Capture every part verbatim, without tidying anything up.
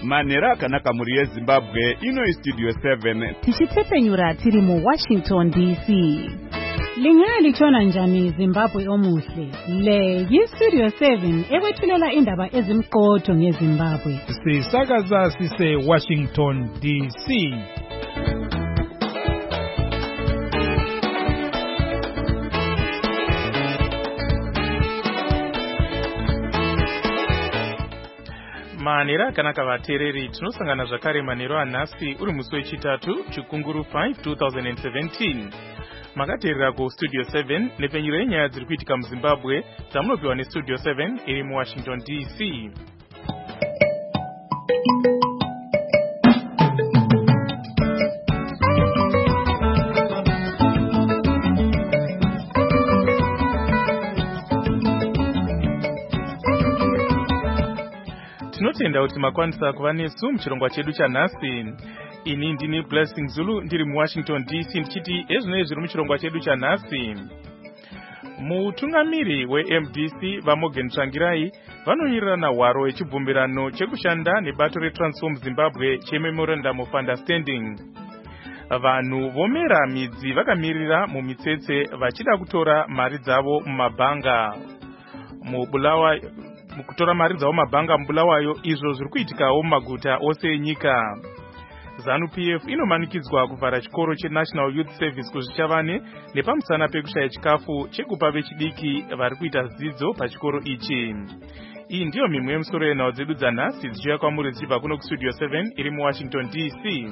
Manera akanaka muri yeZimbabwe ino iStudio seven. Tichitepenyura tiri mu Washington D C. Lingaya litshona njani Zimbabwe omuhle. Le yiStudio seven ekwethulela indaba ezimqotho ngeZimbabwe. Sisakaza sise Washington D C. Manera kanaka vatereri tinosangana zvakare manero anhasi uri musi wechitatu chikunguru five twenty seventeen. Makateerera ku Studio seven nepenyuro yenyaya dziri kuitika muZimbabwe dzamunopiwa neStudio seven iri muWashington D C. Tinotenda kuti makwanisa kuva nesu muchirongwa chedu chanhasi. Ini ndini Blessing Zulu ndiri muWashington D C ndichiti ezvinoi zviri muchirongwa chedu chanhasi. Mutungamiri weM D C vaMorgan Tsvangirai vanonyirirana hwaro yechibvumirano chekushanda nebato reTransform Zimbabwe cheMemorandum of Understanding. Vanhu vomera midzi vakamirira mumitsetse vachida kutora mari dzavo mumabhanga. Mubulawa mukutora mari dzavo mumabhanga mubulawayo izvo zviri kuitikawo mumaguta ose enyika. ZANU-P F inomanikidzwa kuvhara chikoro cheNational Youth Service kuzvichavane nepamusana pekushaya chikafu chekupa vechidiki vari kuita dzidzo pachikoro ichi. Iyi ndiyo mimwe yemusoro yenhau dzedu dzanhasi dzichiuya kwamuri dzichibva kuno kuStudio seven iri muWashington D C.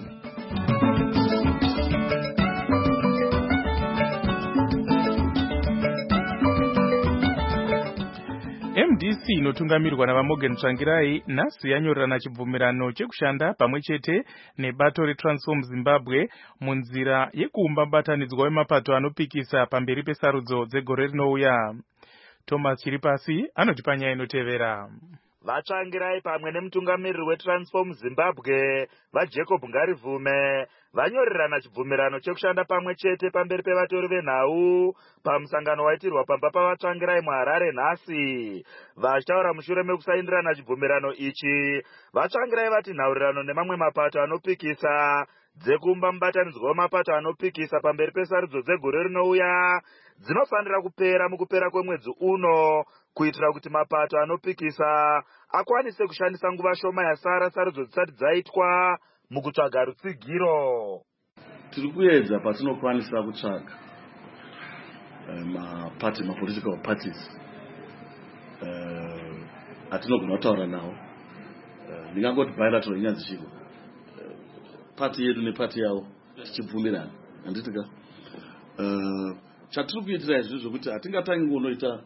M D C inotungamirwa navaMorgan Tsvangirai nhasi yanyorerana chibvumirano chekushanda pamwe chete nebato reTransform Zimbabwe munzira yekuumba mubatanidzwa wemapato anopikisa pamberi pesarudzo dzegore rinouya. Thomas Chiripasi anotipa nyaya inotevera. Vatsvangirai pamwe nemutungamiriri weTransform Zimbabwe vaJacob Ngarivume vanyorerana chibvumirano chekushanda pamwe chete pamberi pevatori venhau pamusangano waitirwa pamba pavatsvangirai muHarare nhasi. Vachitaura mushure mekusaindirana chibvumirano ichi, vatsvangirai vati nhaurirano nemamwe mapato anopikisa dzekuumba mubatanidzwa wemapato anopikisa pamberi pesarudzo dzegore rinouya dzinofanira kupera mukupera kwemwedzi uno kuitira kuti mapato anopikisa akwanise kushandisa nguva shoma yasara sarudzo dzisati dzaitwa mukutsvaga rutsigiro. Tiri kuedza patinokwanisa kutsvaga maparty mapolitical parties atinogona kutaura nawo. Ndingangoti bilateral nyaya dzichiko party yedu neparty yavo tichibvumirana. Handitika chatiri kuitira izvi zvokuti hatingatangi kunoita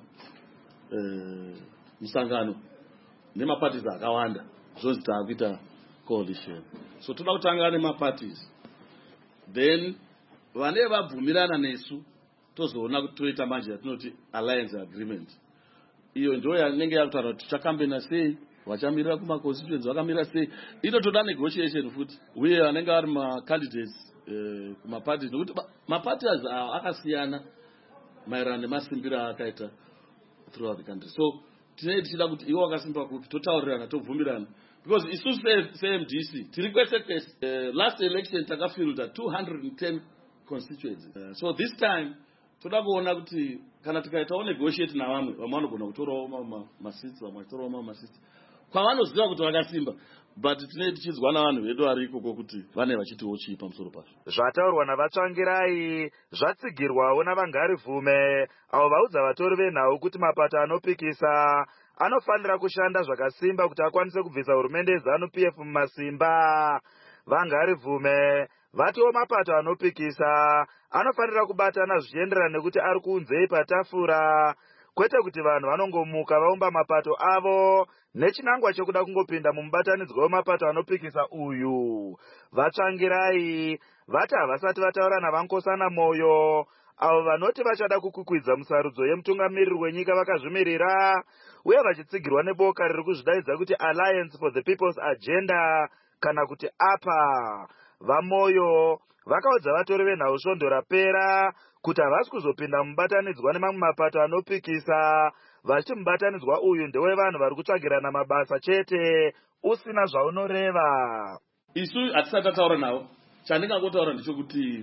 musangano nemaparties akawanda zvonzi taakuita coalition. So toda kutanga nemaparties, then vane vabvumirana nesu tozoona kuti toita manje yatinoti alliance agreement. Iyo ndio yanenge yakutaura kuti chakambena sei, vachamirira kuma constituency vakamira sei. Ino toda negotiation futi uye vanenge vari ma candidates eh, kuma parties nokuti maparties akasiyana maererano nemasimbiro akaita throughout the country. So tinenge tichida kuti iwo akasimba kupi totaurirana tobvumirana. Because isusu se-M D C tiri kwese kwese uh, last election takafilda two hundred ten constituencies. Uh, so this time toda kuona kuti kana tikaitawo negotiate navamwe vamwe vanogona kutorawo maseats vamwe vachitorawo maseats kwavanoziva kuti vakasimba, but tinenge tichizwa navanhu vedu vari ikoko kuti vane vachitiwo chii pamusoro pazvo. Zvataurwa navatsvangirai zvatsigirwawo navaNgarivume avo vaudza vatori venhau kuti mapato anopikisa anofanira kushanda zvakasimba kuti akwanise kubvisa hurumende yeZANU-P F mumasimba. VaNgarivume vatiwo mapato anopikisa anofanira kubatana zvichienderana nekuti ari kuunzei patafura, kwete kuti vanhu vanongomuka vaumba mapato avo nechinangwa chekuda kungopinda mumubatanidzwa wemapato anopikisa uyu. Vatsvangirai vati havasati vataura navaNkosana Moyo avo vanoti vachada kukukwidza musarudzo yemutungamiriri wenyika vakazvimirira uye vachitsigirwa neboka riri kuzvidaidza kuti Alliance for the People's Agenda kana kuti A P A. VaMoyo vakaudza vatori venhau svondo rapera kuti havasi kuzopinda mubatanidzwa nemamwe mapato anopikisa vachiti mubatanidzwa uyu ndewevanhu vari kutsvagirana mabasa chete usina zvaunoreva. Isu hatisati tataura navo. Chandingangotaura ndechekuti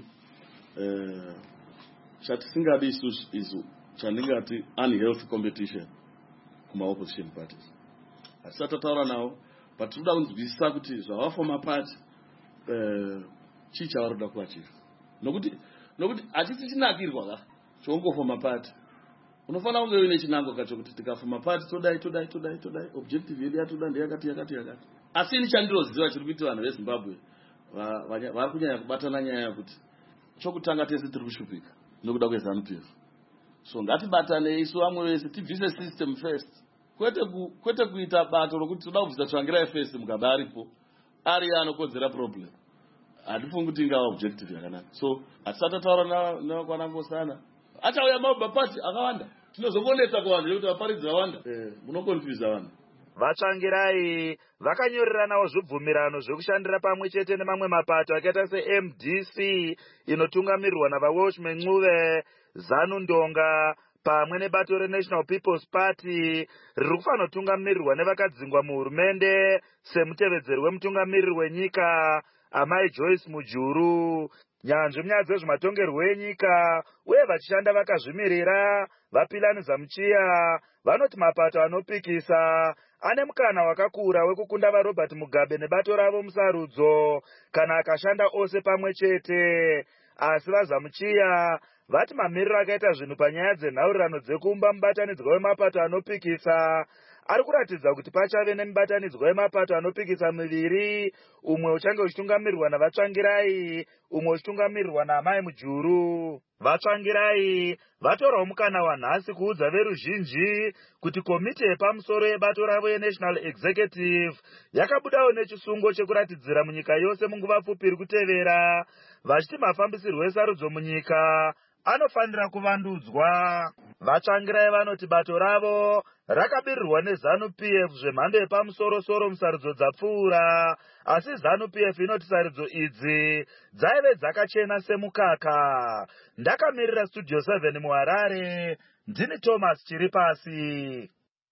eh chatisingadi isusu isu chandingati unhealthy competition kuma opposition parties. Hatisati tataura navo, but tinoda kunzwisisa kuti zvavafoma party eh chii chavaroda kuachiva. Nokuti nokuti hatisi chinakirwa ka chongofoma party. Unofanira kunge uine chinango kacho kuti tikafoma party todai todai todai todai objective yedu yatoda ndeyakati yakati yakati. Asi ini chandiroziva chiri kuita vanhu veZimbabwe vari kunyanya kubatana nyaya yakuti chokutanga tese tiri kushupika nokuda kweZANU P F. So ngatibatane isu vamwe vese tibvise system first. Kwete ku, kwete kuita bato rokuti toda kubvisa Tsvangirai first Mugabe aripo ari anokonzera problem. Hatifungi kuti ingava objective yakanaka. So hatisati tataura navakwanangosana. Achauya mabapati akawanda. Tinozongonetsa kuvanhu nekuti vaparidzi vawanda. Eh, munokonfuse vanhu. Vatsvangirai vakanyoreranawo zvibvumirano zvekushandira pamwe chete nemamwe mapato akaita se-M D C inotungamirirwa navaWelsh Mencuve, ZANU Ndonga pamwe nebato reNational People's Party riri kufanotungamirirwa nevakadzingwa muhurumende semutevedzeri wemutungamiriri wenyika Amai Joyce Mujuru. Nyanzvi munyaya dzezvematongerwo enyika uye vachishanda vakazvimirira vaPilani Muchiya vanoti mapato anopikisa ane mukana wakakura wekukunda vaRobert Mugabe nebato ravo musarudzo kana akashanda ose pamwe chete. Asi vaZamuchiya vati mamiriro akaita zvinhu panyaya dzenhaurirano dzekuumba mubatanidzwa wemapato anopikisa ari kuratidza kuti pachave nemubatanidzwa wemapato anopikisa miviri, umwe uchange uchitungamirirwa navaTsvangirai, umwe uchitungamirirwa naAmai Mujuru. VaTsvangirai vatorawo mukana wanhasi kuudza veruzhinji kuti komiti yepamusoro yebato ravo yeNational Executive yakabudawo nechisungo chekuratidzira munyika yose munguva pfupi iri kutevera, vachiti mafambisirwo esarudzo munyika anofanira kuvandudzwa. VaTsvangirai vanoti bato ravo rakabirirwa neZANU P F zvemhando yepamusoro-soro musarudzo dzapfuura, asi ZANU P F inoti sarudzo idzi dzaive dzakachena semukaka. Ndakamirira Studio seven muHarare, ndini Thomas Chiripasi.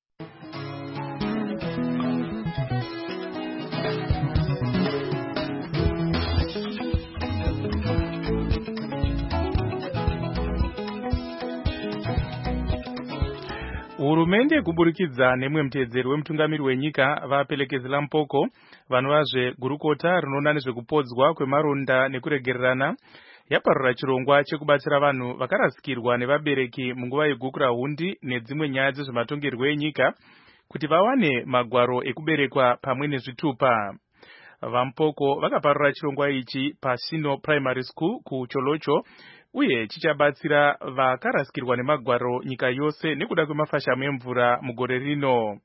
Hurumende kuburikidza nemwe mutedzeri wemutungamiri wenyika vapelekezela mpoko vanova gurukota rinoona nezvekupodzwa kwemaronda nekuregererana yaparura chirongwa chekubatsira vanhu vakarasikirwa nevabereki munguva yegukura hundi nedzimwe nyaya dzezvematongerwo enyika kuti vawane magwaro ekuberekwa pamwe nezvitupa. Vampoko vakaparura chirongwa ichi paSino Primary School kuCholocho uye chichabatsira vakarasikirwa nemagwaro nyika yose nekuda kwemafashamu emvura mugore rino.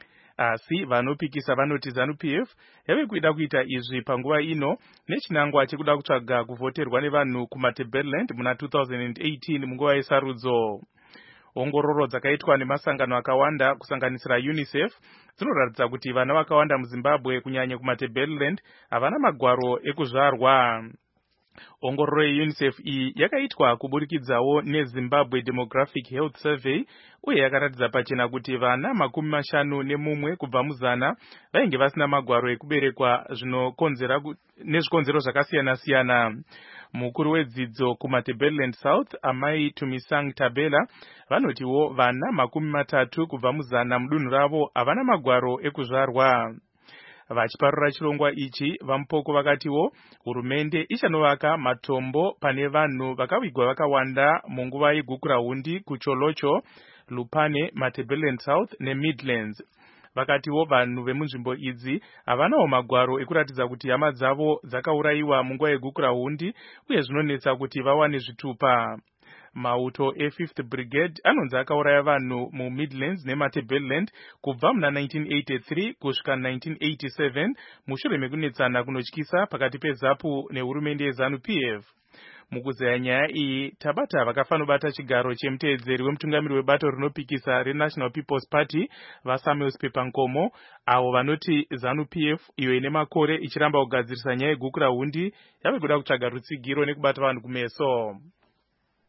Asi vanopikisa vanoti ZANU P F yave kuida kuita izvi panguva ino nechinangwa chekuda kutsvaga kuvhoterwa nevanhu kuMatabeleland muna two thousand eighteen munguva yesarudzo. Ongororo dzakaitwa nemasangano akawanda kusanganisira UNICEF dzinoratidza kuti vana vakawanda muZimbabwe kunyanya kuMatabeleland havana magwaro ekuzvarwa. Ongororo yeUNICEF iyi yakaitwa kuburikidzawo neZimbabwe Demographic Health Survey uye yakaratidza pachena kuti vana makumi mashanu nemumwe kubva muzana vainge vasina magwaro ekuberekwa zvinokonzera nezvikonzero zvakasiyana-siyana. Mukuru wedzidzo kuMatabeleland South Amai Tumisang Tabela vanotiwo vana makumi matatu kubva muzana mudunhu ravo havana magwaro ekuzvarwa. Vachiparura chirongwa ichi vampoko vakatiwo hurumende ichanovaka matombo pane vanhu vakavigwa vakawanda munguva yegukura hundi kuCholocho, Lupane, Matabeleland South neMidlands. Vakatiwo vanhu vemunzvimbo idzi havanawo magwaro ekuratidza kuti hama dzavo dzakaurayiwa munguva yegukura hundi uye zvinonetsa kuti vawane zvitupa. Mauto e-fifth Brigade anonzi akauraya vanhu muMidlands neMatabeleland kubva muna nineteen eighty-three kusvika nineteen eighty-seven mushure mekunetsana kunotyisa pakati peZAPU nehurumende yeZANU P F. Mukuzeya nyaya iyi tabata vakafanobata chigaro chemutevedzeri wemutungamiri webato rinopikisa reNational People's Party vaSamuel Sipepankomo avo vanoti ZANU P F iyo ine makore ichiramba kugadzirisa nyaya yegukura hundi yave kuda kutsvaga rutsigiro nekubata vanhu kumeso.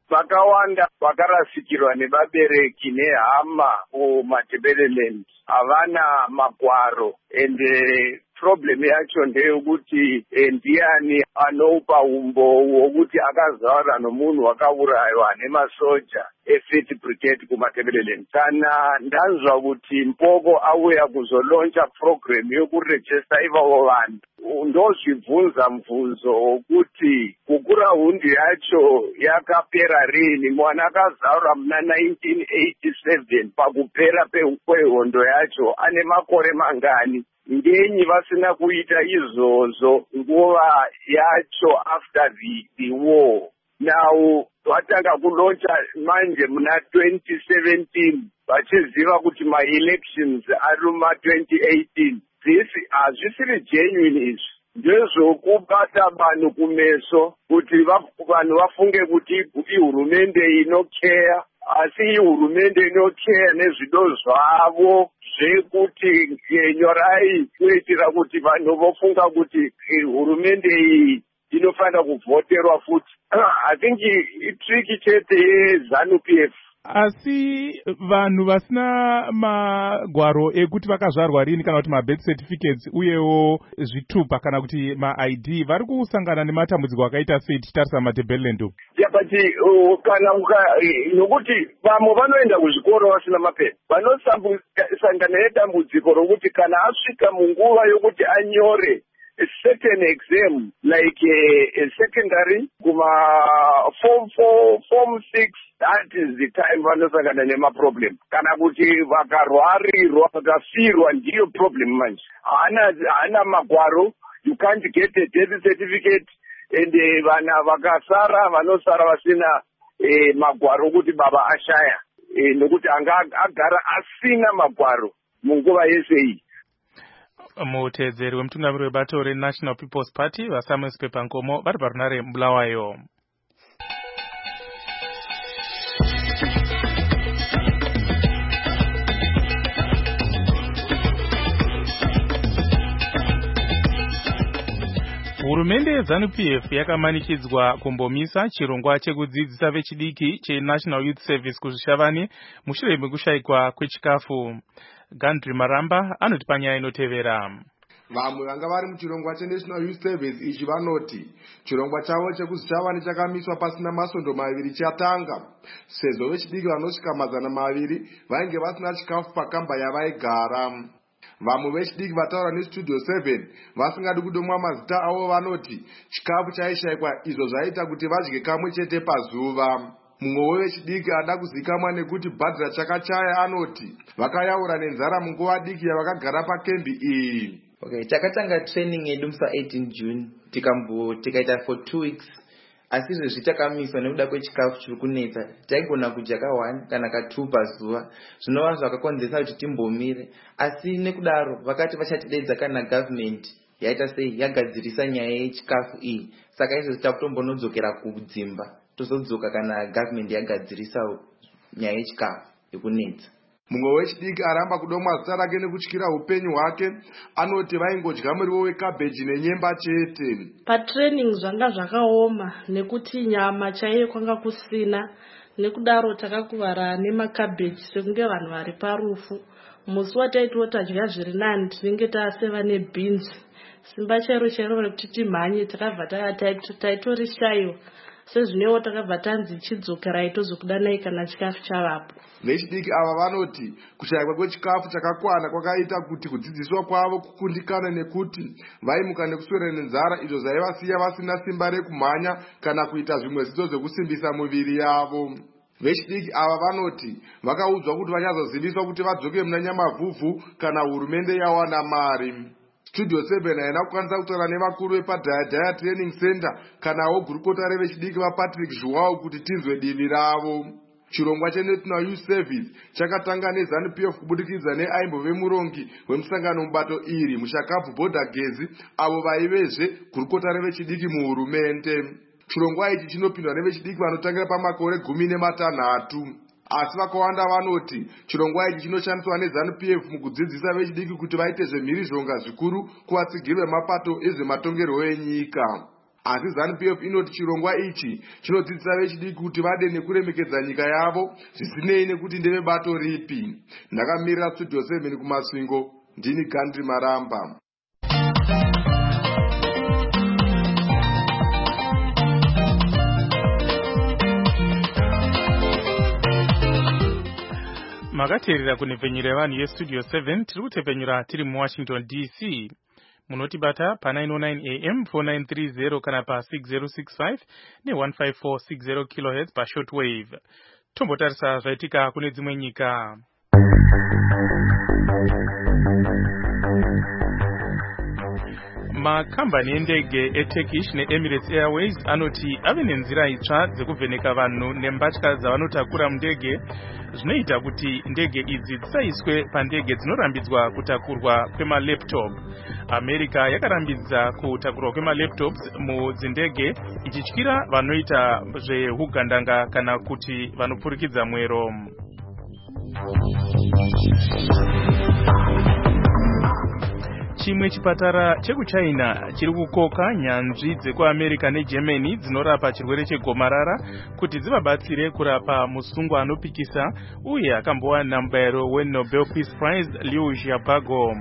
vakawanda vakarasikirwa nevabereki nehama kuMatabeleland havana magwaro ende problem yacho ndeyekuti ndiani anopa umbo hwokuti akazaura nomunhu wakauraywa nemasoja efifth brigade kuMatabeleland. Kana ndanzwa kuti Mpoko auya kuzoloncha program yokurejesta ivavo vanhu, ndozvibvunza mubvunzo wokuti kukura hundu yacho yakapera rini. Mwana akazaura muna nineteen eighty-seven pakupera kwehondo yacho ane makore mangani? Ndenyi vasina kuita izvozvo nguva yacho after the, the war. Now vatanga kuloncha manje muna twenty seventeen vachiziva kuti ma-elections ari muma twenty eighteen. This hazvisiri genuine izvi, ndezvokubata vanhu kumeso kuti vanhu vafunge kuti ihurumende inokeya, asi ihurumende inokeya nezvido zvavo zvekuti nyorai kuitira kuti vanhu vofunga kuti hurumende iyi inofanira kuvhoterwa futi. I think itriki chete yeZANU P F. Asi vanhu vasina magwaro ekuti vakazvarwa rini kana kuti ma-birth certificates uyewo zvitupa kana kuti ma-I D vari kusangana nematambudziko akaita sei tichitarisa Matabeleland? Yeah, but uh, kana nokuti vamwe vanoenda kuzvikoro vasina mapepa, vanosangana nedambudziko rokuti kana asvika munguva yokuti anyore a certain exam like a, a secondary kuma form four, form six, that is the time vanosangana nema problem. Kana kuti vakarwarirwa vakafirwa ndiyo problem manje. Hana hana magwaro, you can't get a death certificate, and vana vakasara vanosara vasina eh, magwaro kuti baba ashaya eh, nokuti anga agara asina magwaro munguva yese iyi. Mutedzeri wemutungamiri webato reNational People's Party vaSamuel Sipepa Nkomo vari parunare Bulawayo. Hurumende yeZANU P F yakamanikidzwa kumbomisa chirongwa chekudzidzisa vechidiki cheNational Youth Service kuzvishavani mushure mekushayikwa kwechikafu. Gandri Maramba anoti panyaya inotevera. Vamwe vanga vari muchirongwa cheNational Youth Service ichi vanoti chirongwa chavo chekuzvishavani chakamiswa pasina masondo maviri chatanga sezvo vechidiki vanosvika mazana maviri vainge vasina chikafu pakamba yavaigara. Vamwe vechidiki vataura neStudio seven vasingadi kudomwa mazita avo vanoti chikafu chaishayikwa izvo zvaita kuti vadye kamwe chete pazuva. Mumwe wechidiki ada kuzikamwa nekuti bhadhira chakachaya anoti vakayaura nenzara munguva diki yavakagara pakembi iyi. Okay, takatanga training yedu musa eighteen June tikambo tikaita for two weeks. Asi zvezvi takamiswa nekuda kwechikafu chiri kunetsa, taigona kudya ka one kana ka two pazuva, zvinova zvakakonzeresa kuti timbomire. Asi nekudaro vakati vachatidedza kana government yaita sei yagadzirisa nyaya yechikafu iyi, saka izvo takutombonodzokera kudzimba tozodzoka kana government yagadzirisa nyaya yechikafu yekunetsa. Mumwe wechidiki aramba kudomwa zita rake nekutyira upenyu hwake anoti vaingodya muriwo wekabheji nenyemba chete. Patraining zvanga zvakaoma nekuti nyama chaiyo kwanga kusina, nekudaro takakuvara nemakabheji sekunge vanhu vari parufu. Musi wataitiwo tadya zviri nani tinenge taseva nebeans. Simba chero chero rekuti timhanye takabva taitorishaiwa. Sezvinewo takabva tanzi chidzokera itozokudanai kana chikafu chavapo. Vechidiki ava vanoti kushayikwa kwechikafu chakakwana kwakaita kuti kudzidziswa kwavo kukundikana nekuti vaimuka nekuswera nenzara izvo zvaivasiya vasina simba rekumhanya kana kuita zvimwe zvidzo zvekusimbisa muviri yavo. Vechidiki ava vanoti vakaudzwa kuti vachazoziviswa kuti vadzoke muna nyamavhuvhu kana hurumende yawana mari. Studio seven haina kukwanisa kutaura nevakuru vepaDhaya Training Center kanawo gurukota revechidiki vaPatrick Zhuwao kuti tinzwe divi ravo. Chirongwa cheNational Youth Service chakatanga neZANU P F kubudikidza neaimbo vemurongi wemusangano mubato iri Mushakavu Bhodhagezi avo vaivezve gurukota revechidiki muhurumende. Chirongwa ichi chinopindwa nevechidiki vanotangira pamakore gumi nematanhatu. Asi vakawanda vanoti chirongwa ichi chinoshandiswa neZANU P F mukudzidzisa vechidiki kuti vaite zvemhirizhonga zvikuru kuvatsigiri vemapato ezvematongerwo enyika. asi ZANU P F inoti chirongwa ichi chinodzidzisa vechidiki kuti vade nekuremekedza nyika yavo zvisinei nekuti ndevebato ripi. Ndakamirira Studio seven kumasvingo, ndini Gandhi Maramba. Makateerera kunipfenyera vanhu yestudio seven tiri kutepfenyura tiri muWashington D C. Munotibata pa nine oh nine A M four nine three zero kana pa six zero six five ne one five four six zero kilohertz pa shortwave. Tombotarisa zvaitika kune dzimwe nyika. Makambani endege eTurkish neEmirates Airways anoti ave nenzira itsva dzekuvheneka vanhu nembatya dzavanotakura mundege zvinoita kuti ndege idzi dzisaiswe pandege dzinorambidzwa kutakurwa kwema-laptop. America yakarambidza kutakurwa kwema-laptops mudzindege ichityira vanoita zvehugandanga kana kuti vanopfurikidza mwero. Chimwe chipatara chekuChina chiri kukoka nyanzvi dzekuAmerica neGermany dzinorapa chirwere chegomarara kuti dzivabatsire kurapa musungwa anopikisa uye akambowana mubayiro weNobel Peace Prize Liu Xiaobo.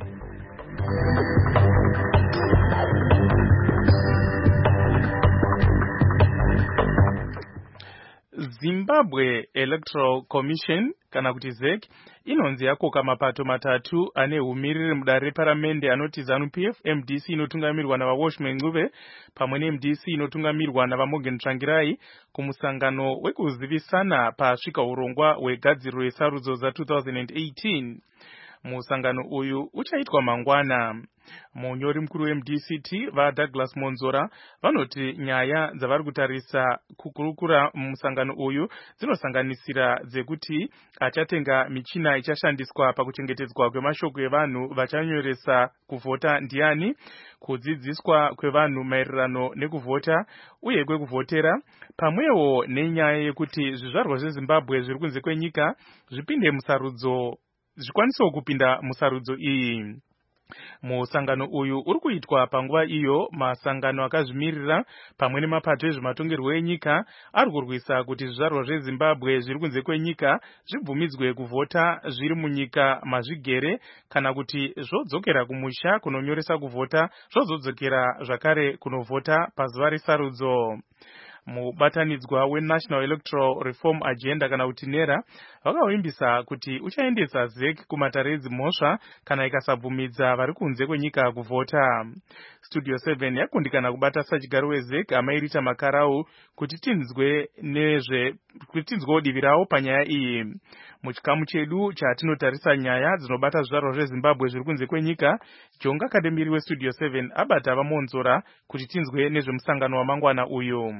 Zimbabwe Electoral Commission kana kuti Z E C inonzi yakoka mapato matatu ane umiriri mudare reparamende anoti ZANU P F, M D C inotungamirwa navaWashman Ncube pamwe ne M D C inotungamirwa navaMorgan Tsvangirai kumusangano wekuzivisana pasvika urongwa hwegadziriro yesarudzo za two thousand eighteen. Musangano uyu uchaitwa mangwana. Munyori mkuru we M D C T vaDouglas Monzora vanoti nyaya dzavari kutarisa kukurukura musangano uyu dzinosanganisira dzekuti achatenga michina ichashandiswa pakuchengetedzwa kwemashoko evanhu vachanyoresa kuvhota ndiani, kudzidziswa kwevanhu maererano nekuvhota uye kwekuvhotera, pamwewo nenyaya yekuti zvizvarwa zveZimbabwe zviri kunze kwenyika zvipinde musarudzo zvikwanisewo kupinda musarudzo iyi. Musangano uyu uri kuitwa panguva iyo masangano akazvimirira pamwe nemapato ezvematongerwo enyika ari kurwisa kuti zvizvarwa zveZimbabwe zviri kunze kwenyika zvibvumidzwe kuvhota zviri munyika mazvigere kana kuti zvodzokera kumusha kunonyoresa kuvhota zvozodzokera zvakare kunovhota pazuva resarudzo. Mubatanidzwa weNational Electoral Reform Agenda kana kuti NERA vakavimbisa kuti uchaendesa Z E C kumatare edzimhosva kana ikasabvumidza vari kunze kwenyika kuvhota. Studio seven yakundikana kubata sachigaro weZ E C amairita Makarau kuti tinzwe nezve kuti tinzwewo divi ravo panyaya iyi. Muchikamu chedu chatinotarisa nyaya dzinobata zvizvarwa zveZimbabwe zviri kunze kwenyika, Jonga Kademiri weStudio seven abata vamonzora kuti tinzwe nezvemusangano wamangwana uyu.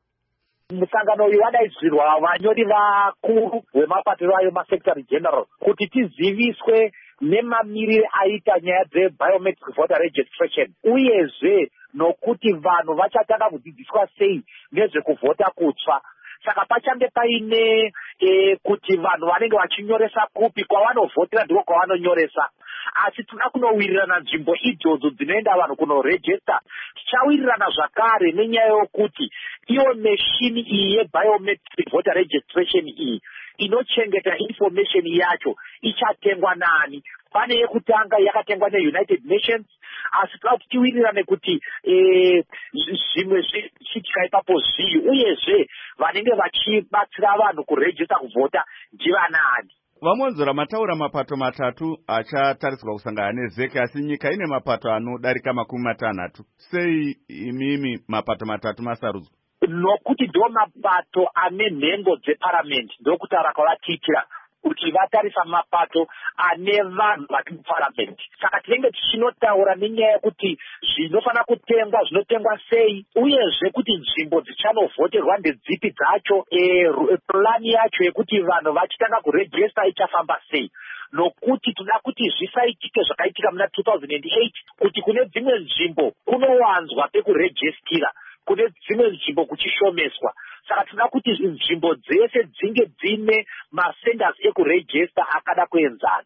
Musangano uyu wadaidzirwa vanyori vakuru vemapatiro ayo masekretary general kuti tiziviswe nemamirire aita nyaya dzebiometric voter registration uyezve nokuti vanhu vachatanga kudzidziswa sei nezvekuvhota kutsva. Saka pachange paine e, kuti vanhu vanenge vachinyoresa kupi kwavanovhotera ndiko kwavanonyoresa. Asi tinoda kunowirirana nzvimbo idzodzo dzinoenda vanhu kunorejista. Tichawirirana zvakare nenyaya yokuti iyo meshini iyi yebiometric voter registration iyi inochengeta information yacho ichatengwa nani. Pane yekutanga yakatengwa neUnited Nations, asi toda kuti tiwirirane kuti zvimwe zvichiitika ipapo zvii uyezve vanenge vachibatsira vanhu kurejista kuvhota ndivanani. Vamonzora mataura mapato matatu achatariswa kusangana neZ E C asi nyika ine mapato anodarika makumi matanhatu. Sei imimi mapato matatu masarudzwa? Nokuti ndo mapato ane nhengo dzeparamende ndokutaura kwavatiitira kuti vatarisa mapato ane vanhu vari muparamende. Saka tinenge tichinotaura nenyaya yekuti zvinofana kutengwa zvinotengwa sei uyezve kuti nzvimbo dzichanovhoterwa ndedzipi dzacho, plani yacho yekuti vanhu vachitanga kurejista ichafamba sei. Nokuti toda kuti zvisaitike zvakaitika muna two thousand eight kuti kune dzimwe nzvimbo kunowanzwa pekurejistira, kune dzimwe nzvimbo kuchishomeswa. Saka tinoda kuti nzvimbo dzese dzinge dzine masenders ekurejista akada kuenzana.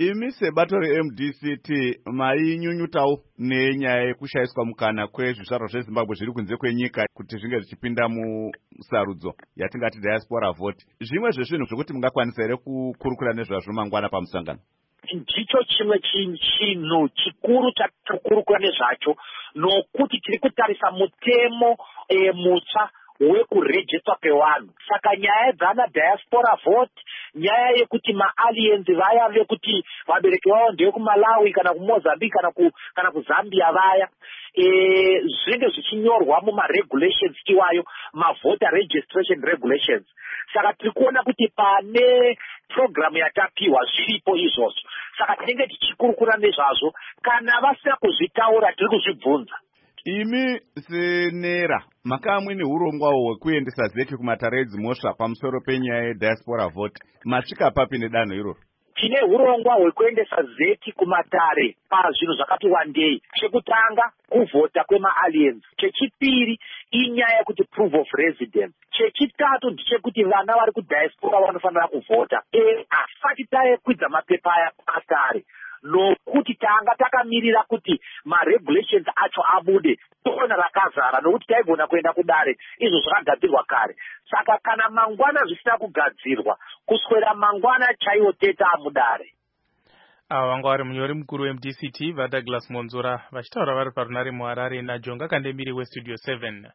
imi sebato re-M D C T mainyunyutawo nenyaya yekushayiswa mukana kwezvizvarwa zvezimbabwe zviri kunze kwenyika kuti zvinge zvichipinda musarudzo yatingati diaspora vote. Zvimwe zvezvinhu zvokuti mungakwanisa here kukurukura nezvazvo mangwana pamusangano? Ndicho chimwe chinhu chikuru chatirikukurukura nezvacho, nokuti tiri kutarisa mutemo e, mutsva wekurejistwa kwevanhu. Saka nyaya dzana diaspora vote, nyaya yekuti maalliance vaya vekuti vabereki vavo ndeye kuMalawi kana kuMozambique kana ku kana kuZambia vaya e, zvinenge zvichinyorwa mumaregulations iwayo, mavoter registration regulations. Saka tiri kuona kuti pane program yatapiwa zviripo izvozvo. Saka tinenge tichikurukura nezvazvo, kana vasina kuzvitaura tiri kuzvibvunza. Imi senera makamwe neurongwawo hwekuendesa zeki kumatare edzimhosva pamusoro penyaya yediaspora vote, masvika papi nedanho iroro? Tine urongwa hwekuendesa zeki kumatare pazvinhu zvakati wandei. Chekutanga kuvhota kwemaalliance, chechipiri inyaya yekuti proof of residence, chechitatu ndechekuti vana vari kudiaspora vanofanira kuvhota. E, asati takwidza mapepa aya pakatare, nokuti tanga takamirira kuti maregulations acho abude, tona rakazara, nokuti taigona kuenda kudare, izvo zvakagadzirwa kare. Saka kana mangwana zvisina kugadzirwa, kuswera mangwana chaiwo teta amudare. Ava vanga vari munyori mukuru we-M D C T vaDouglas Monzora vachitaura vari parunare muHarare naJonga Kandemiri weStudio seven.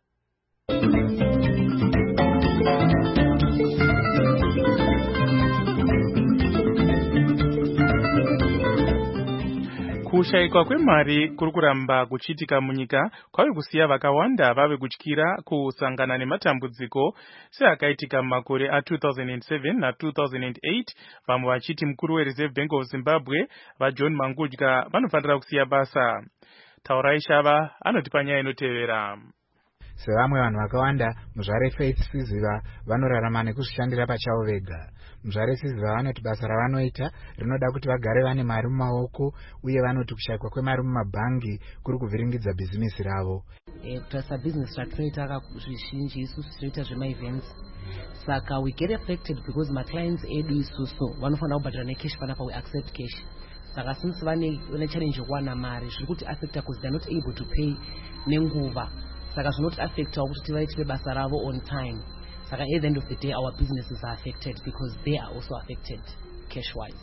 Kushayikwa kwemari kuri kuramba kuchitika munyika kwave kusiya vakawanda vave kutyira kusangana nematambudziko seakaitika mumakore a two thousand seven na two thousand eight. Vamwe vachiti mukuru weReserve Bank of Zimbabwe vaJohn Mangudya vanofanira kusiya basa. Taurai Shava anoti panyaya inotevera. Sevamwe vanhu vakawanda, muzvare Faith Siziva vanorarama nekuzvishandira pachavo vega. Muzvare Siziva vanoti basa ravanoita rinoda kuti vagare vane mari mumaoko, uye vanoti kushayikwa kwemari mumabhangi kuri kuvhiringidza bhizinesi ravo. E, kutarisa business ratinoita zvizhinji isusu tinoita zvema-events. Saka we get affected because ma-clients edu isusu vanofanira kubhadhara necash panapa, we accept cash. Saka since vane challenge yekuwana mari zviri kuti affecta because they are not able to pay nenguva. Saka zvinoti affecta kuti tivaitire basa ravo on time. Saka at the end of the day our businesses are affected because they are also affected cash wise.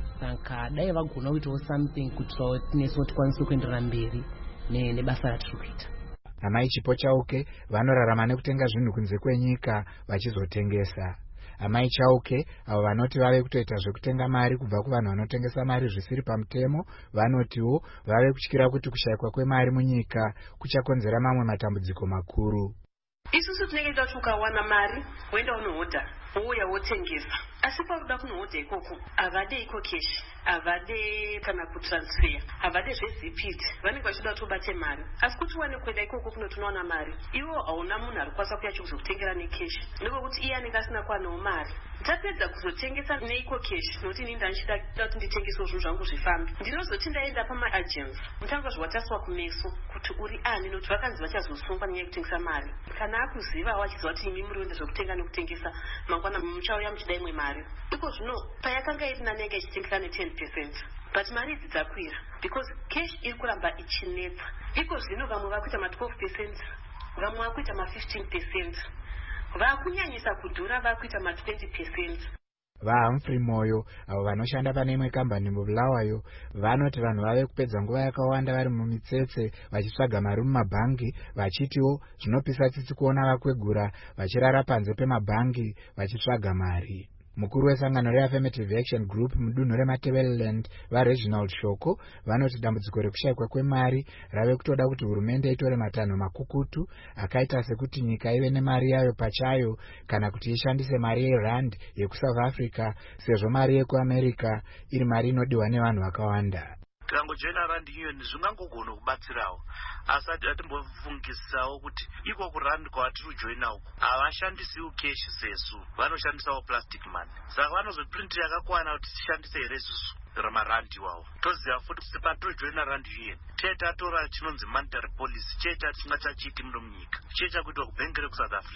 Saka dai vagona kuitawo something kuti tineso tikwanise kuenderera mberi nebasa ratiri kuita. Amai Chipo Chauke vanorarama nekutenga zvinhu kunze kwenyika vachizotengesa. Amai Chauke avo vanoti vave kutoita zvekutenga mari kubva kuvanhu vanotengesa mari zvisiri pamutemo, vanotiwo vave kutyira kuti kushayikwa kwemari munyika kuchakonzera mamwe matambudziko makuru. Isusu tinenge tichida kuti ukawana mari woenda unohodha wouya wotengesa, asi pakuda kunohodha ikoko havade iko cash, havade kana kutransfer, havade zvezipiti, vanenge vachida kuti ubate mari. Asi kuti uwane kuenda ikoko kuno tunowana mari, iwo hauna munhu ari kukwanisa kuuya chikuzokutengera necash, ndokuti iye anenge asina kuwanawo mari. Ndapedza kuzotengesa neiko cash, nokuti ini ndanichida kuti nditengesewo zvinhu zvangu zvifambe, ndinozoti ndaenda pama-agents mutanga zvawataswa kumeso kuti uri ani, nokuti vakanzi vachazosungwa nenyaya yekutengesa mari. Kana akuziva wachiziva kuti imi muri kuenda zvekutenga nekutengesa, mangwana muchauya muchida imwe mari. Iko zvino payakanga iri nani yanga ichitengesa ne-ten percent, but mari idzi dzakwira because cash iri kuramba ichinetsa. Iko zvino vamwe vakuita ma-twelve percent, vamwe vakuita ma-fifteen percent, vakunyanyisa kudhura vakuita ma-twenty percent. VaHumphrey Moyo avo vanoshanda pane imwe kambani muBulawayo vanoti vanhu vave kupedza nguva yakawanda vari mumitsetse vachitsvaga mari mumabhangi, vachitiwo zvinopisa tsitsi kuona vakwegura vachirara panze pemabhangi vachitsvaga mari. Mukuru wesangano reAffirmative Action Group mudunhu reMatabeleland vaReginald Shoko vanoti dambudziko rekushayikwa kwemari rave kutoda kuti hurumende itore matanho makukutu akaita sekuti nyika ive nemari yayo pachayo kana kuti ishandise mari yerand yekuSouth Africa sezvo mari yekuAmerica iri mari inodiwa nevanhu vakawanda. Tikangojoina rand union zvingangogona kubatsirawo, asi atimbofungisawo kuti iko kurand kwatiri kujoina uko havashandisiwo cash sesu, vanoshandisawo plastic money. Saka vanozoprinti yakakwana kuti tishandise here isusu ramarandi iwawo. Toziva futi kuti patinojoina rand union chee tatora chinonzi monetary policy, chee tati tisingachachiiti muno munyika, chee chakuitwa kubhengi rekuSouth Africa.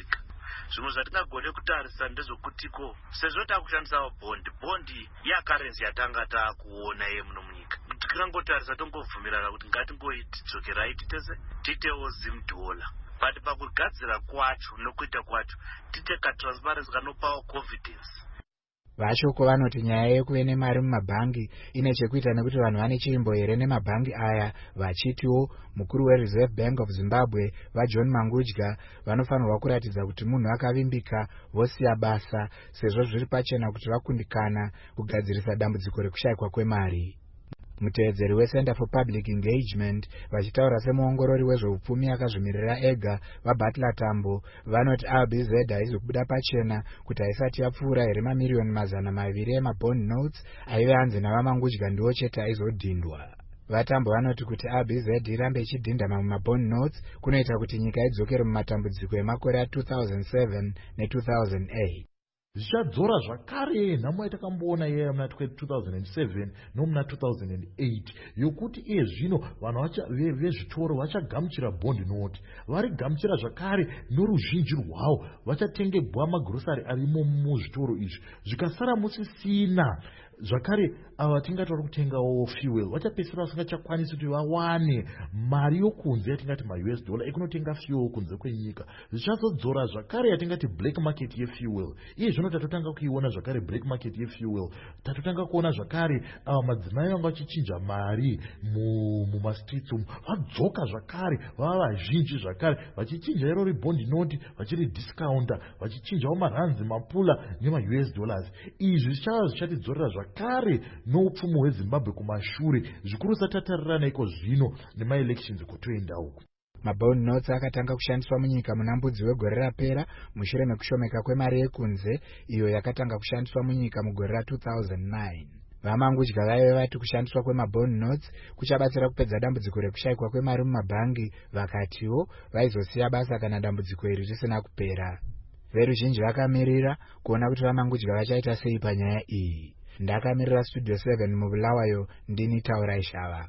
zvimwe zvatingagone kutarisa ndezvokutiko sezvo takushandisa bhondi bhondi yakarenzi yatanga taakuona ye muno munyika tikangotarisa tongovhumirana kuti ngatingoidzokerai titese titewo zim dollar but pakugadzira kwacho nokuita kwacho tite katransparency kanopawo confidence. Vashoko vanoti nyaya yekuve nemari mumabhangi ine chekuita nekuti vanhu vane chimbo here nemabhangi aya, vachitiwo mukuru weReserve Bank of Zimbabwe vaJohn Mangudya vanofanirwa kuratidza kuti munhu akavimbika vosiya basa sezvo zviri pachena kuti vakundikana kugadzirisa dambudziko rekushayikwa kwemari. Mutevedzeri weCenter for Public Engagement vachitaura semuongorori wezveupfumi akazvimirira ega vaButler Tambo vanoti R B Z haizokubuda pachena kuti haisati yapfuura here mamiriyoni mazana maviri emabond notes aive hanzi navamangudya ndiwo chete aizodhindwa. Vatambo vanoti kuti R B Z irambe ichidhindama mumabond notes kunoita kuti nyika idzokere mumatambudziko emakore a two thousand seven ne two thousand eight. Zvichadzora zvakare nhamo yatakamboona iye muna two thousand seven nomuna two thousand eight yokuti iye zvino vanhu vezvitoro vachagamuchira bond note, varigamuchira zvakare noruzhinji rwavo vachatengebwa magrosari arimo muzvitoro izvi, zvikasara musisina zvakare ava tingataura kutengawo fuel vachapesera vasingachakwanisi kuti vawane mari yokunze yatingati ma-U S dollar ekunotenga fuel kunze kwenyika. Zvichazodzora zvakare yatingati black market yefuel. Iye zvino tatotanga kuiona zvakare black market yefuel. Tatotanga kuona zvakare ava madzimai vanga vachichinja mari mumastreets umu vadzoka zvakare vava vazhinji zvakare vachichinja iro ribond note vachiri discounter vachichinjawo maranzi mapula nema-U S dollars. Izvi zvichava zvichatidzorera zvakare noupfumi hweZimbabwe kumashure zvikuru satatarirana iko zvino nemaelections kutoenda uku. Mabond notes akatanga kushandiswa munyika muna mbudzi wegore rapera mushure mekushomeka kwemari yekunze iyo yakatanga kushandiswa munyika mugore ra two thousand nine. Vamangudya vaive vati kushandiswa kwemabond notes kuchabatsira kupedza dambudziko rekushayikwa kwemari mumabhangi, vakatiwo vaizosiya basa kana dambudziko iri risina kupera. Veruzhinji vakamirira kuona kuti vamangudya vachaita sei panyaya iyi. Ndakamirira Studio seven mubulawayo ndini Taurai Shava.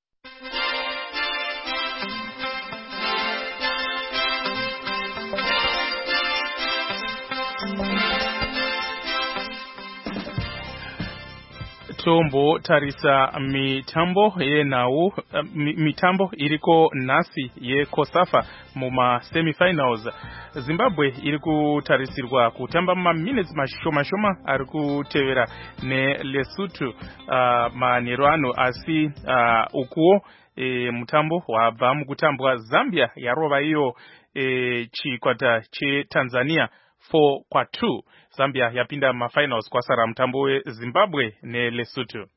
Tombo tarisa mitambo yenau mitambo iriko nasi ye Kosafa muma semifinals. Zimbabwe iriku tarisirwa kutamba ma minutes mashoma shoma arikutevera ne Lesotho uh, manero ano asi uh, ukuo e, mutambo wabva mukutambwa Zambia yarova iyo e, chikwata che Tanzania four kwa two. Zambia yapinda mafinals kwasara mutambo we Zimbabwe ne Lesotho.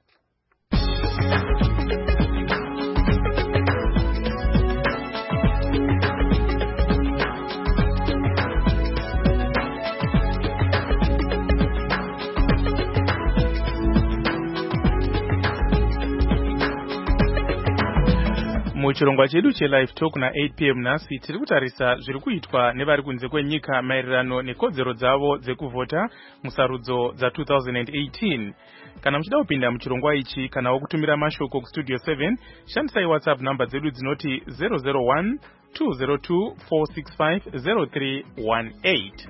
Muchirongwa chedu che live talk na eight p m nasi tiri kutarisa zviri kuitwa nevari kunze kwenyika maererano nekodzero dzavo dzekuvhota musarudzo dza two thousand eighteen. Kana muchida kupinda muchirongwa ichi kana wokutumira mashoko ku Studio seven shandisai WhatsApp number dzedu dzinoti zero zero one two zero two four six five zero three one eight.